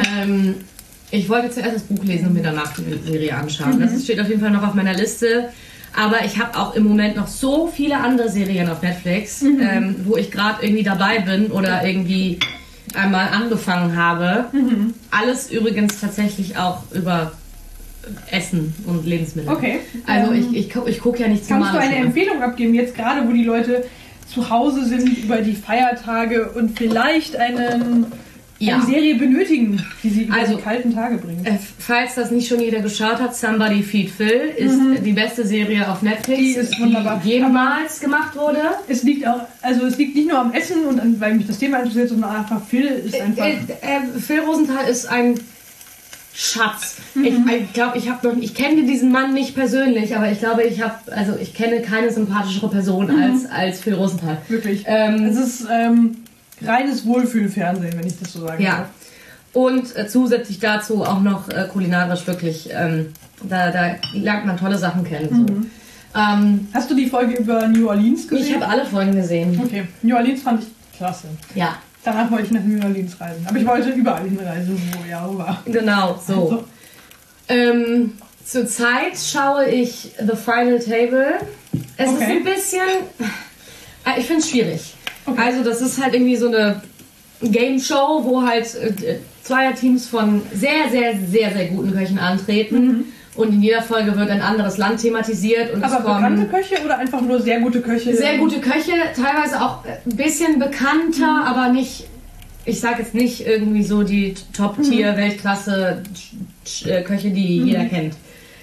Ich wollte zuerst das Buch lesen und mir danach die Serie anschauen. Das steht auf jeden Fall noch auf meiner Liste. Aber ich habe auch im Moment noch so viele andere Serien auf Netflix, wo ich gerade irgendwie dabei bin oder irgendwie einmal angefangen habe. Alles übrigens tatsächlich auch über Essen und Lebensmittel. Okay. Also ich gucke ja nichts Kannst du Normales eine mehr. Empfehlung abgeben, jetzt gerade wo die Leute zu Hause sind über die Feiertage und vielleicht eine Serie benötigen, die sie über die kalten Tage bringt? Falls das nicht schon jeder geschaut hat, Somebody Feed Phil ist die beste Serie auf Netflix, Die ist wunderbar. die jemals gemacht wurde. Es liegt auch, also es liegt nicht nur am Essen und weil mich das Thema interessiert, sondern einfach Phil ist einfach. Phil Rosenthal ist ein Schatz. Ich glaube, ich kenne diesen Mann nicht persönlich, aber ich glaube, ich kenne keine sympathischere Person als Phil Rosenthal. Wirklich. Es ist reines Wohlfühlfernsehen, wenn ich das so sagen darf. Ja. Und zusätzlich dazu auch noch kulinarisch wirklich, da lernt man tolle Sachen kennen. So. Hast du die Folge über New Orleans gesehen? Ich habe alle Folgen gesehen. Okay, New Orleans fand ich klasse. Ja. Danach wollte ich nach New Orleans reisen. Aber ich wollte überall hinreisen, wo Yao war. Genau, so. Also. Zurzeit schaue ich The Final Table. Es ist ein bisschen... ich finde es schwierig. Okay. Also das ist halt irgendwie so eine Game Show, wo halt Zweierteams von sehr, sehr, sehr, sehr guten Köchen antreten. Und in jeder Folge wird ein anderes Land thematisiert. Und aber es kommen bekannte Köche oder einfach nur sehr gute Köche? sehr gute Köche, teilweise auch ein bisschen bekannter, aber nicht ich sage jetzt nicht irgendwie so die Top-Tier-Weltklasse Köche, die jeder kennt.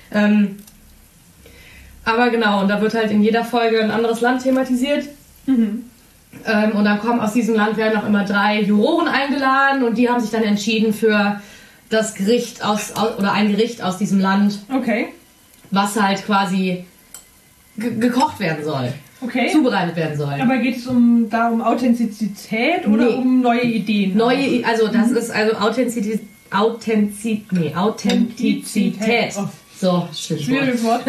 Aber genau, und da wird halt in jeder Folge ein anderes Land thematisiert. Und dann kommen aus diesem Land, werden auch immer 3 Juroren eingeladen und die haben sich dann entschieden für das Gericht oder ein Gericht aus diesem Land. Okay. Was halt quasi gekocht werden soll. Okay. Zubereitet werden soll. Aber geht es um Authentizität oder um neue Ideen? Das ist also Authentizität. Oh. So, schwieriges Wort.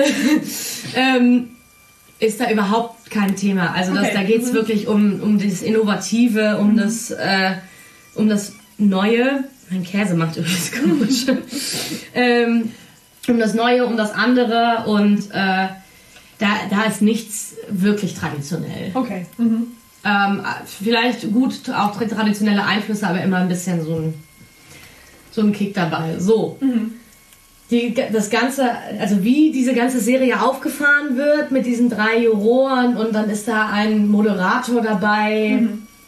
Ist da überhaupt kein Thema. Also da geht es wirklich um das Innovative, um das Neue. Mein Käse macht übrigens komisch. Um das Neue, um das andere und da ist nichts wirklich traditionell. Okay. Vielleicht gut auch traditionelle Einflüsse, aber immer ein bisschen so ein Kick dabei. So. Das Ganze, also wie diese ganze Serie aufgefahren wird mit diesen 3 Juroren und dann ist da ein Moderator dabei.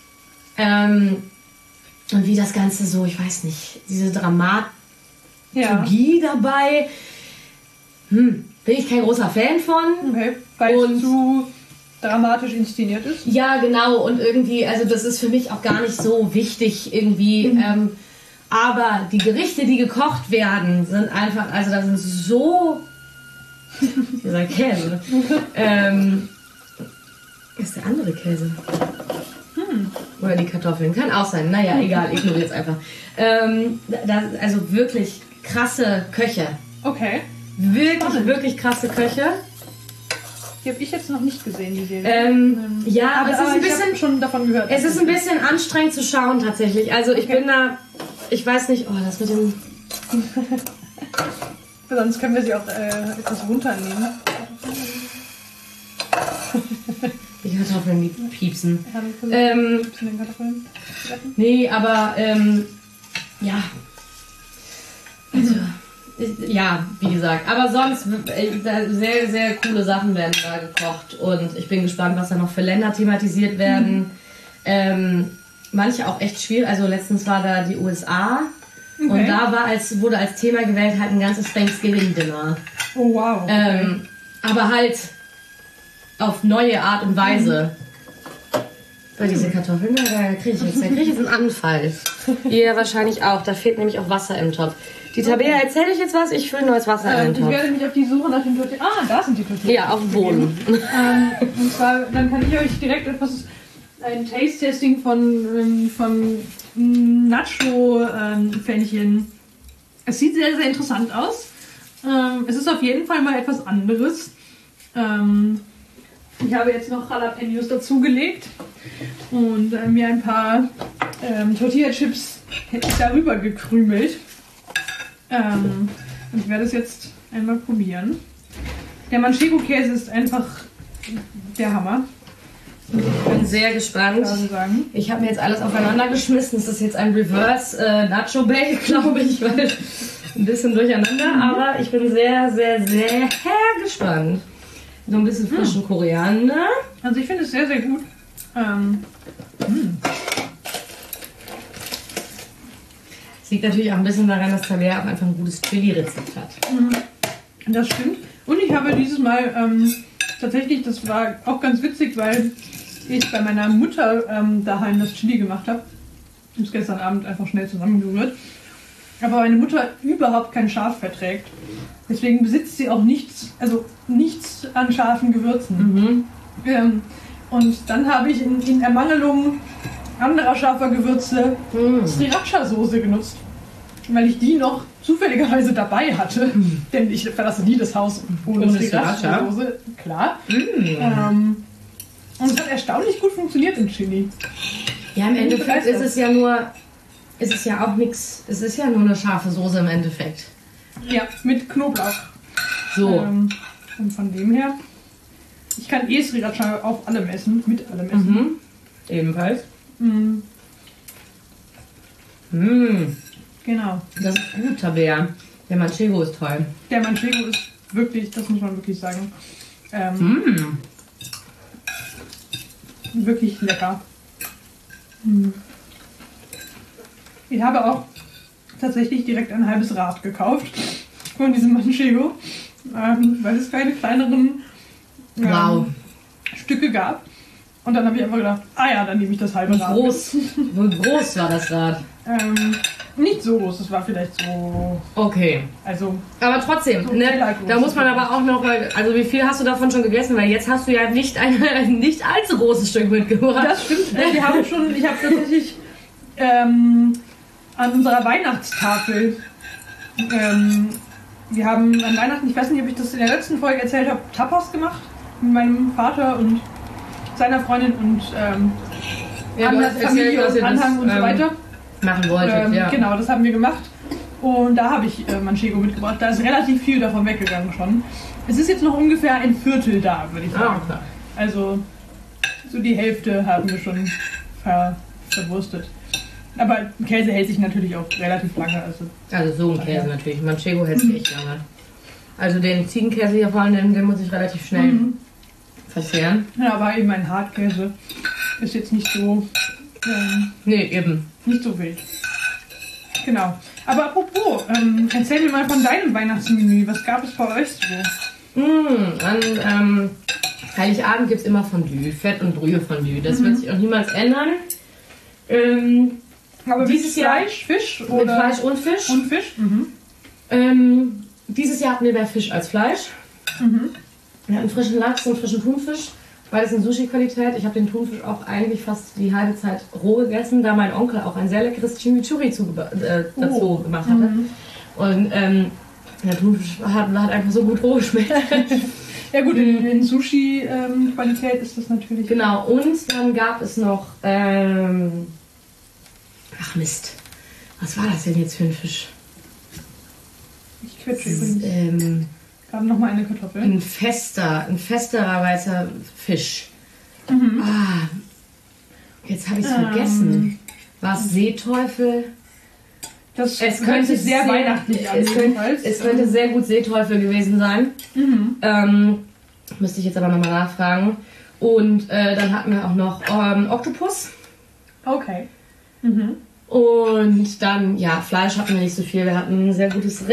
Und wie das Ganze so, ich weiß nicht, diese Dramaturgie dabei. Bin ich kein großer Fan von. Okay, weil es zu dramatisch inszeniert ist? Ja, genau. Und irgendwie, also das ist für mich auch gar nicht so wichtig irgendwie. Aber die Gerichte, die gekocht werden, sind einfach, also da sind so... dieser Käse. Ist der andere Käse? Oder die Kartoffeln. Kann auch sein. Naja, egal, ignoriere es einfach. Also wirklich krasse Köche. Okay. Wirklich krasse Köche. Die habe ich jetzt noch nicht gesehen, die Serie. Aber es ist ein bisschen, ich habe schon davon gehört. Es ist ein bisschen anstrengend zu schauen tatsächlich. Also ich bin da, ich weiß nicht, das mit dem... Sonst können wir sie auch etwas runternehmen. Die Kartoffeln, die piepsen. Nee, aber ja. Also, ja, wie gesagt. Aber sonst sehr, sehr coole Sachen werden da gekocht. Und ich bin gespannt, was da noch für Länder thematisiert werden. Manche auch echt schwierig. Also letztens war da die USA. Okay. Und da wurde als Thema gewählt halt ein ganzes Thanksgiving-Dinner. Oh wow. Okay. Aber halt auf neue Art und Weise. Bei diesen Kartoffeln, da kriege ich jetzt einen Anfall. Ihr wahrscheinlich auch. Da fehlt nämlich auch Wasser im Topf. Die Tabea, erzähle ich jetzt was? Ich fülle neues Wasser in den Topf. Ich werde mich auf die Suche nach den Tortillas... da sind die Tortillas. Ja, auf dem Boden. Und zwar, dann kann ich euch direkt ein Taste-Testing von Nacho-Pfännchen. Es sieht sehr, sehr interessant aus. Es ist auf jeden Fall mal etwas anderes. Ich habe jetzt noch Jalapenos dazugelegt und mir ein paar Tortilla-Chips darüber gekrümelt. Und ich werde es jetzt einmal probieren. Der Manchego-Käse ist einfach der Hammer. Ich bin sehr gespannt. Ich habe mir jetzt alles aufeinander geschmissen. Es ist jetzt ein Reverse Nacho Bake, glaube ich, weil ein bisschen durcheinander. Aber ich bin sehr, sehr, sehr gespannt. So ein bisschen frischen Koriander. Also ich finde es sehr, sehr gut. Liegt natürlich auch ein bisschen daran, dass Tabea auch einfach ein gutes Chili-Rezept hat. Das stimmt. Und ich habe dieses Mal tatsächlich, das war auch ganz witzig, weil ich bei meiner Mutter daheim das Chili gemacht habe. Ich habe es gestern Abend einfach schnell zusammengerührt. Aber meine Mutter überhaupt kein Schaf verträgt. Deswegen besitzt sie auch nichts an scharfen Gewürzen. Und dann habe ich in Ermangelung anderer scharfer Gewürze Sriracha-Soße genutzt, weil ich die noch zufälligerweise dabei hatte. Denn ich verlasse nie das Haus ohne Sriracha-Soße. Klar. Und es hat erstaunlich gut funktioniert im Chili. Ja, im Endeffekt ist es ja nur eine scharfe Soße im Endeffekt. Ja, mit Knoblauch. So. Und von dem her, ich kann Sriracha auf allem essen, mit allem essen. Ebenfalls. Genau. Das ist gut, Tabea. Der Manchego ist toll. Der Manchego ist wirklich, das muss man wirklich sagen, wirklich lecker. Ich habe auch tatsächlich direkt ein halbes Rad gekauft von diesem Manchego, weil es keine kleineren Stücke gab. Und dann habe ich einfach gedacht, dann nehme ich das halbe Rad. Wie groß war das Rad? Nicht so groß, es war vielleicht so... Okay. Also... Aber trotzdem, so ne, da muss man aber auch noch, also wie viel hast du davon schon gegessen? Weil jetzt hast du ja nicht ein nicht allzu großes Stück mitgebracht. Das stimmt, ich habe tatsächlich an unserer Weihnachtstafel, wir haben an Weihnachten, ich weiß nicht, ob ich das in der letzten Folge erzählt habe, Tapas gemacht mit meinem Vater und seiner Freundin und Familie und Anhang und so weiter. Machen wolltet, ja. Genau, das haben wir gemacht. Und da habe ich Manchego mitgebracht. Da ist relativ viel davon weggegangen schon. Es ist jetzt noch ungefähr ein Viertel da, würde ich sagen. Okay. Also so die Hälfte haben wir schon verwurstet. Aber Käse hält sich natürlich auch relativ lange. Also so ein Käse natürlich. Manchego hält sich echt lange. Also den Ziegenkäse hier vor allem, den muss ich relativ schnell verzehren. Ja, aber eben ein Hartkäse ist jetzt nicht so... nee, eben. Nicht so wild. Genau. Aber apropos, erzähl mir mal von deinem Weihnachtsmenü. Was gab es bei euch so? An Heiligabend gibt es immer Fondue. Fett- und Brühe-Fondue. Das wird sich auch niemals ändern. Aber dieses Fleisch, Fisch? Oder? Mit Fleisch und Fisch. Und Fisch? Dieses Jahr hatten wir mehr Fisch als Fleisch. Wir hatten frischen Lachs und frischen Thunfisch. Beides in Sushi-Qualität. Ich habe den Thunfisch auch eigentlich fast die halbe Zeit roh gegessen, da mein Onkel auch ein sehr leckeres Chimichurri dazu gemacht hatte. Und der Thunfisch hat einfach so gut roh geschmeckt. Ja gut, in Sushi-Qualität ist das natürlich... Genau, und dann gab es noch... ach Mist. Was war das denn jetzt für ein Fisch? Ich quetsche übrigens. Gerade noch mal eine Kartoffel. Ein festerer weißer Fisch. Jetzt habe ich es vergessen. War es Seeteufel? Das könnte sehr weihnachtlich es könnte sehr gut Seeteufel gewesen sein. Müsste ich jetzt aber nochmal nachfragen. Und dann hatten wir auch noch Oktopus. Okay. Und dann, ja, Fleisch hatten wir nicht so viel. Wir hatten sehr gutes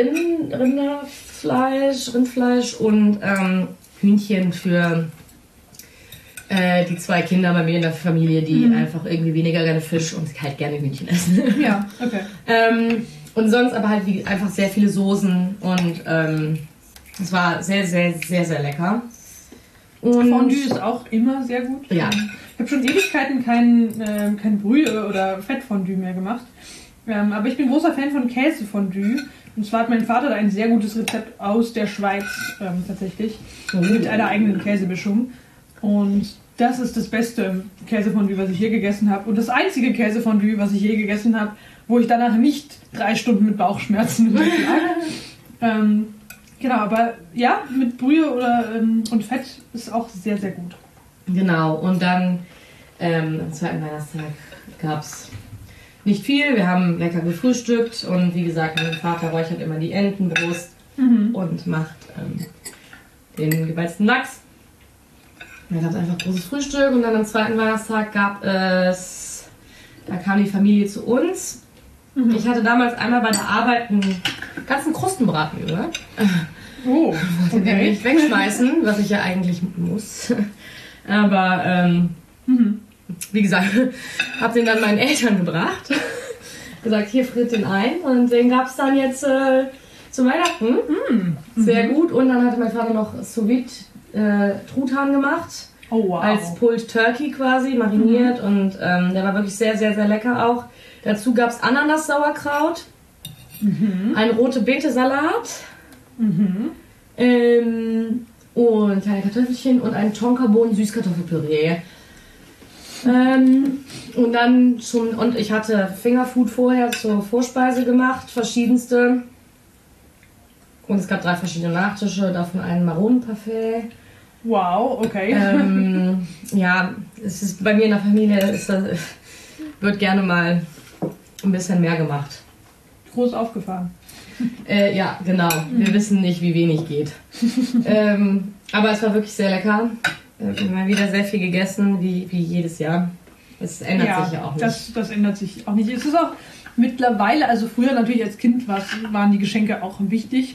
Rindfleisch und Hühnchen für die 2 Kinder bei mir in der Familie, die einfach irgendwie weniger gerne Fisch und halt gerne Hühnchen essen. Ja, okay. Und sonst aber halt einfach sehr viele Soßen und es war sehr, sehr, sehr, sehr lecker. Und Fondue ist auch immer sehr gut. Ja. Ich habe schon Ewigkeiten kein Brühe- oder Fettfondue mehr gemacht. Aber ich bin großer Fan von Käsefondue. Und zwar hat mein Vater da ein sehr gutes Rezept aus der Schweiz tatsächlich. Mit einer eigenen Käsemischung. Und das ist das beste Käsefondue, was ich je gegessen habe. Und das einzige Käsefondue, was ich je gegessen habe, wo ich danach nicht 3 Stunden mit Bauchschmerzen lag. Genau, aber ja, mit Brühe und Fett ist auch sehr, sehr gut. Genau, und dann am zweiten Weihnachtstag gab es nicht viel. Wir haben lecker gefrühstückt und wie gesagt, mein Vater räuchert immer die Entenbrust und macht den gebeizten Lachs. Da gab es einfach großes Frühstück und dann am zweiten Weihnachtstag da kam die Familie zu uns. Ich hatte damals einmal bei der Arbeit einen ganzen Krustenbraten über. Oh, Den will ich wegschmeißen, was ich ja eigentlich muss. Aber wie gesagt, habe den dann meinen Eltern gebracht. Gesagt, hier friert den ein. Und den gab es dann jetzt zu Weihnachten. Sehr gut. Und dann hatte mein Vater noch Sous-Vide Truthahn gemacht. Oh, wow. Als Pulled Turkey quasi, mariniert. Und der war wirklich sehr, sehr, sehr lecker auch. Dazu gab es Ananas-Sauerkraut. Ein Rote-Beete-Salat. Und kleine Kartoffelchen und ein Tonkabohnen-Süßkartoffelpüree. Und dann und ich hatte Fingerfood vorher zur Vorspeise gemacht, verschiedenste. Und es gab 3 verschiedene Nachtische, davon einen Maronenparfait. Wow, okay. Ja, es ist bei mir in der Familie wird gerne mal ein bisschen mehr gemacht. Groß aufgefahren. Ja, genau. Wir wissen nicht, wie wenig geht. Aber es war wirklich sehr lecker. Mal wieder sehr viel gegessen, wie jedes Jahr. Es ändert sich ja auch nicht. Das ändert sich auch nicht. Es ist auch mittlerweile, also früher natürlich als Kind waren die Geschenke auch wichtig.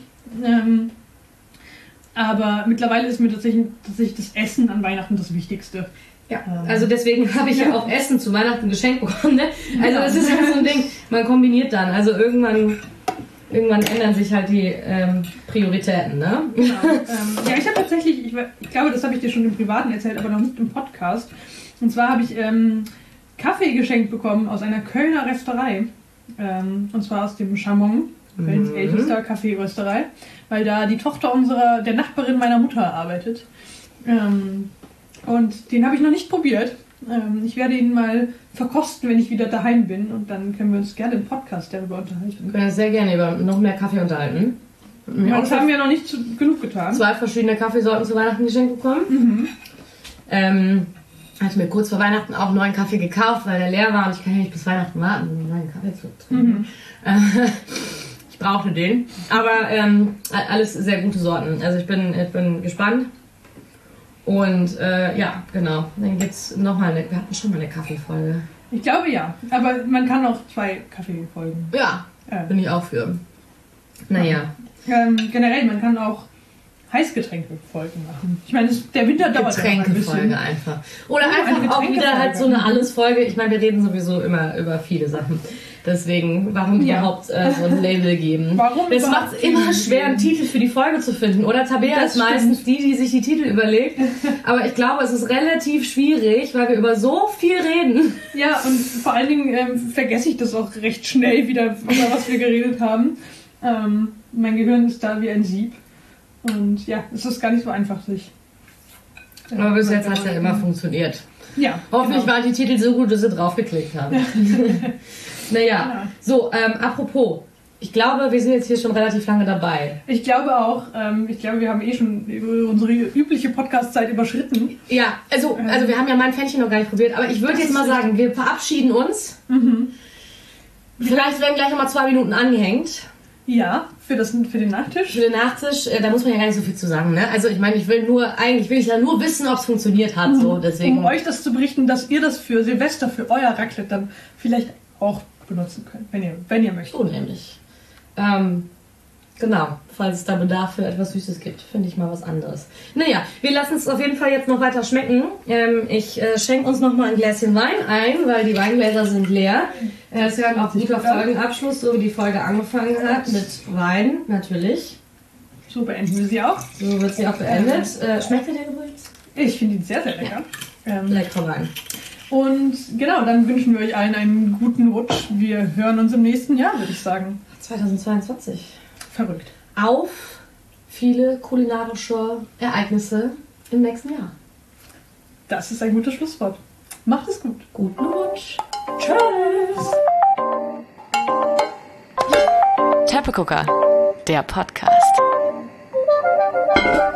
Aber mittlerweile ist mir tatsächlich das Essen an Weihnachten das Wichtigste. Ja, also deswegen habe ich ja auch Essen zu Weihnachten geschenkt bekommen. Ne? Also das ist ja so ein Ding, man kombiniert dann. Also irgendwann ändern sich halt die Prioritäten. Ne? Genau. Ja, ich habe tatsächlich, ich glaube, das habe ich dir schon im Privaten erzählt, aber noch nicht im Podcast. Und zwar habe ich Kaffee geschenkt bekommen aus einer Kölner Rösterei. Und zwar aus dem Chamon, Kölns ältester Kaffeerösterei, weil da die Tochter der Nachbarin meiner Mutter arbeitet. Und den habe ich noch nicht probiert. Ich werde ihn mal verkosten, wenn ich wieder daheim bin. Und dann können wir uns gerne im Podcast darüber unterhalten. Wir können uns sehr gerne über noch mehr Kaffee unterhalten. Ja, das haben wir noch nicht genug getan. 2 verschiedene Kaffeesorten zu Weihnachten geschenkt bekommen. Hatte mir kurz vor Weihnachten auch 9 Kaffee gekauft, weil der leer war und ich kann ja nicht bis Weihnachten warten, um einen neuen Kaffee zu trinken. Ich brauchte den. Aber alles sehr gute Sorten. Also ich bin gespannt. Und ja, genau. Dann gibt es nochmal wir hatten schon mal eine Kaffeefolge. Ich glaube ja, aber man kann auch 2 Kaffeefolgen. Ja, bin ich auch für. Naja. Generell, man kann auch Heißgetränke-Folgen machen. Ich meine, der Winter dauert ja ein bisschen. Getränke-Folge einfach. Oder einfach auch wieder halt so eine Alles-Folge. Ich meine, wir reden sowieso immer über viele Sachen. Deswegen, warum überhaupt so ein Label geben? Es macht es immer schwer, einen Titel für die Folge zu finden. Oder Tabea ist meistens die sich die Titel überlegt. Aber ich glaube, es ist relativ schwierig, weil wir über so viel reden. Ja, und vor allen Dingen vergesse ich das auch recht schnell wieder, über was wir geredet haben. Mein Gehirn ist da wie ein Sieb. Und ja, es ist gar nicht so einfach, sich. Aber bis jetzt hat es ja immer funktioniert. Ja. Hoffentlich waren die Titel so gut, dass sie draufgeklickt haben. Naja, so, apropos. Ich glaube, wir sind jetzt hier schon relativ lange dabei. Ich glaube auch. Ich glaube, wir haben schon unsere übliche Podcast-Zeit überschritten. Ja, also wir haben ja mein Pfännchen noch gar nicht probiert. Aber ich würde jetzt mal sagen, wir verabschieden uns. Vielleicht werden gleich nochmal 2 Minuten angehängt. Ja, für den Nachtisch. Für den Nachtisch, da muss man ja gar nicht so viel zu sagen, ne? Also ich meine, eigentlich will ich ja nur wissen, ob es funktioniert hat, so, deswegen. Um euch das zu berichten, dass ihr das für Silvester, für euer Raclette dann vielleicht auch benutzen könnt, wenn ihr möchtet. So nämlich. Genau, falls es da Bedarf für etwas Süßes gibt, finde ich mal was anderes. Naja, wir lassen es auf jeden Fall jetzt noch weiter schmecken. Ich schenke uns noch mal ein Gläschen Wein ein, weil die Weingläser sind leer. Es wäre auch guter Folgenabschluss, so wie die Folge angefangen hat, mit Wein, natürlich. So beenden wir sie auch. So wird sie auch beendet. Schmeckt ihr den übrigens? Ich finde ihn sehr, sehr lecker. Lecker Wein. Und genau, dann wünschen wir euch allen einen guten Rutsch. Wir hören uns im nächsten Jahr, würde ich sagen. 2022. Verrückt. Auf viele kulinarische Ereignisse im nächsten Jahr. Das ist ein gutes Schlusswort. Macht es gut. Guten Rutsch. Tschüss. Teppegucker, der Podcast.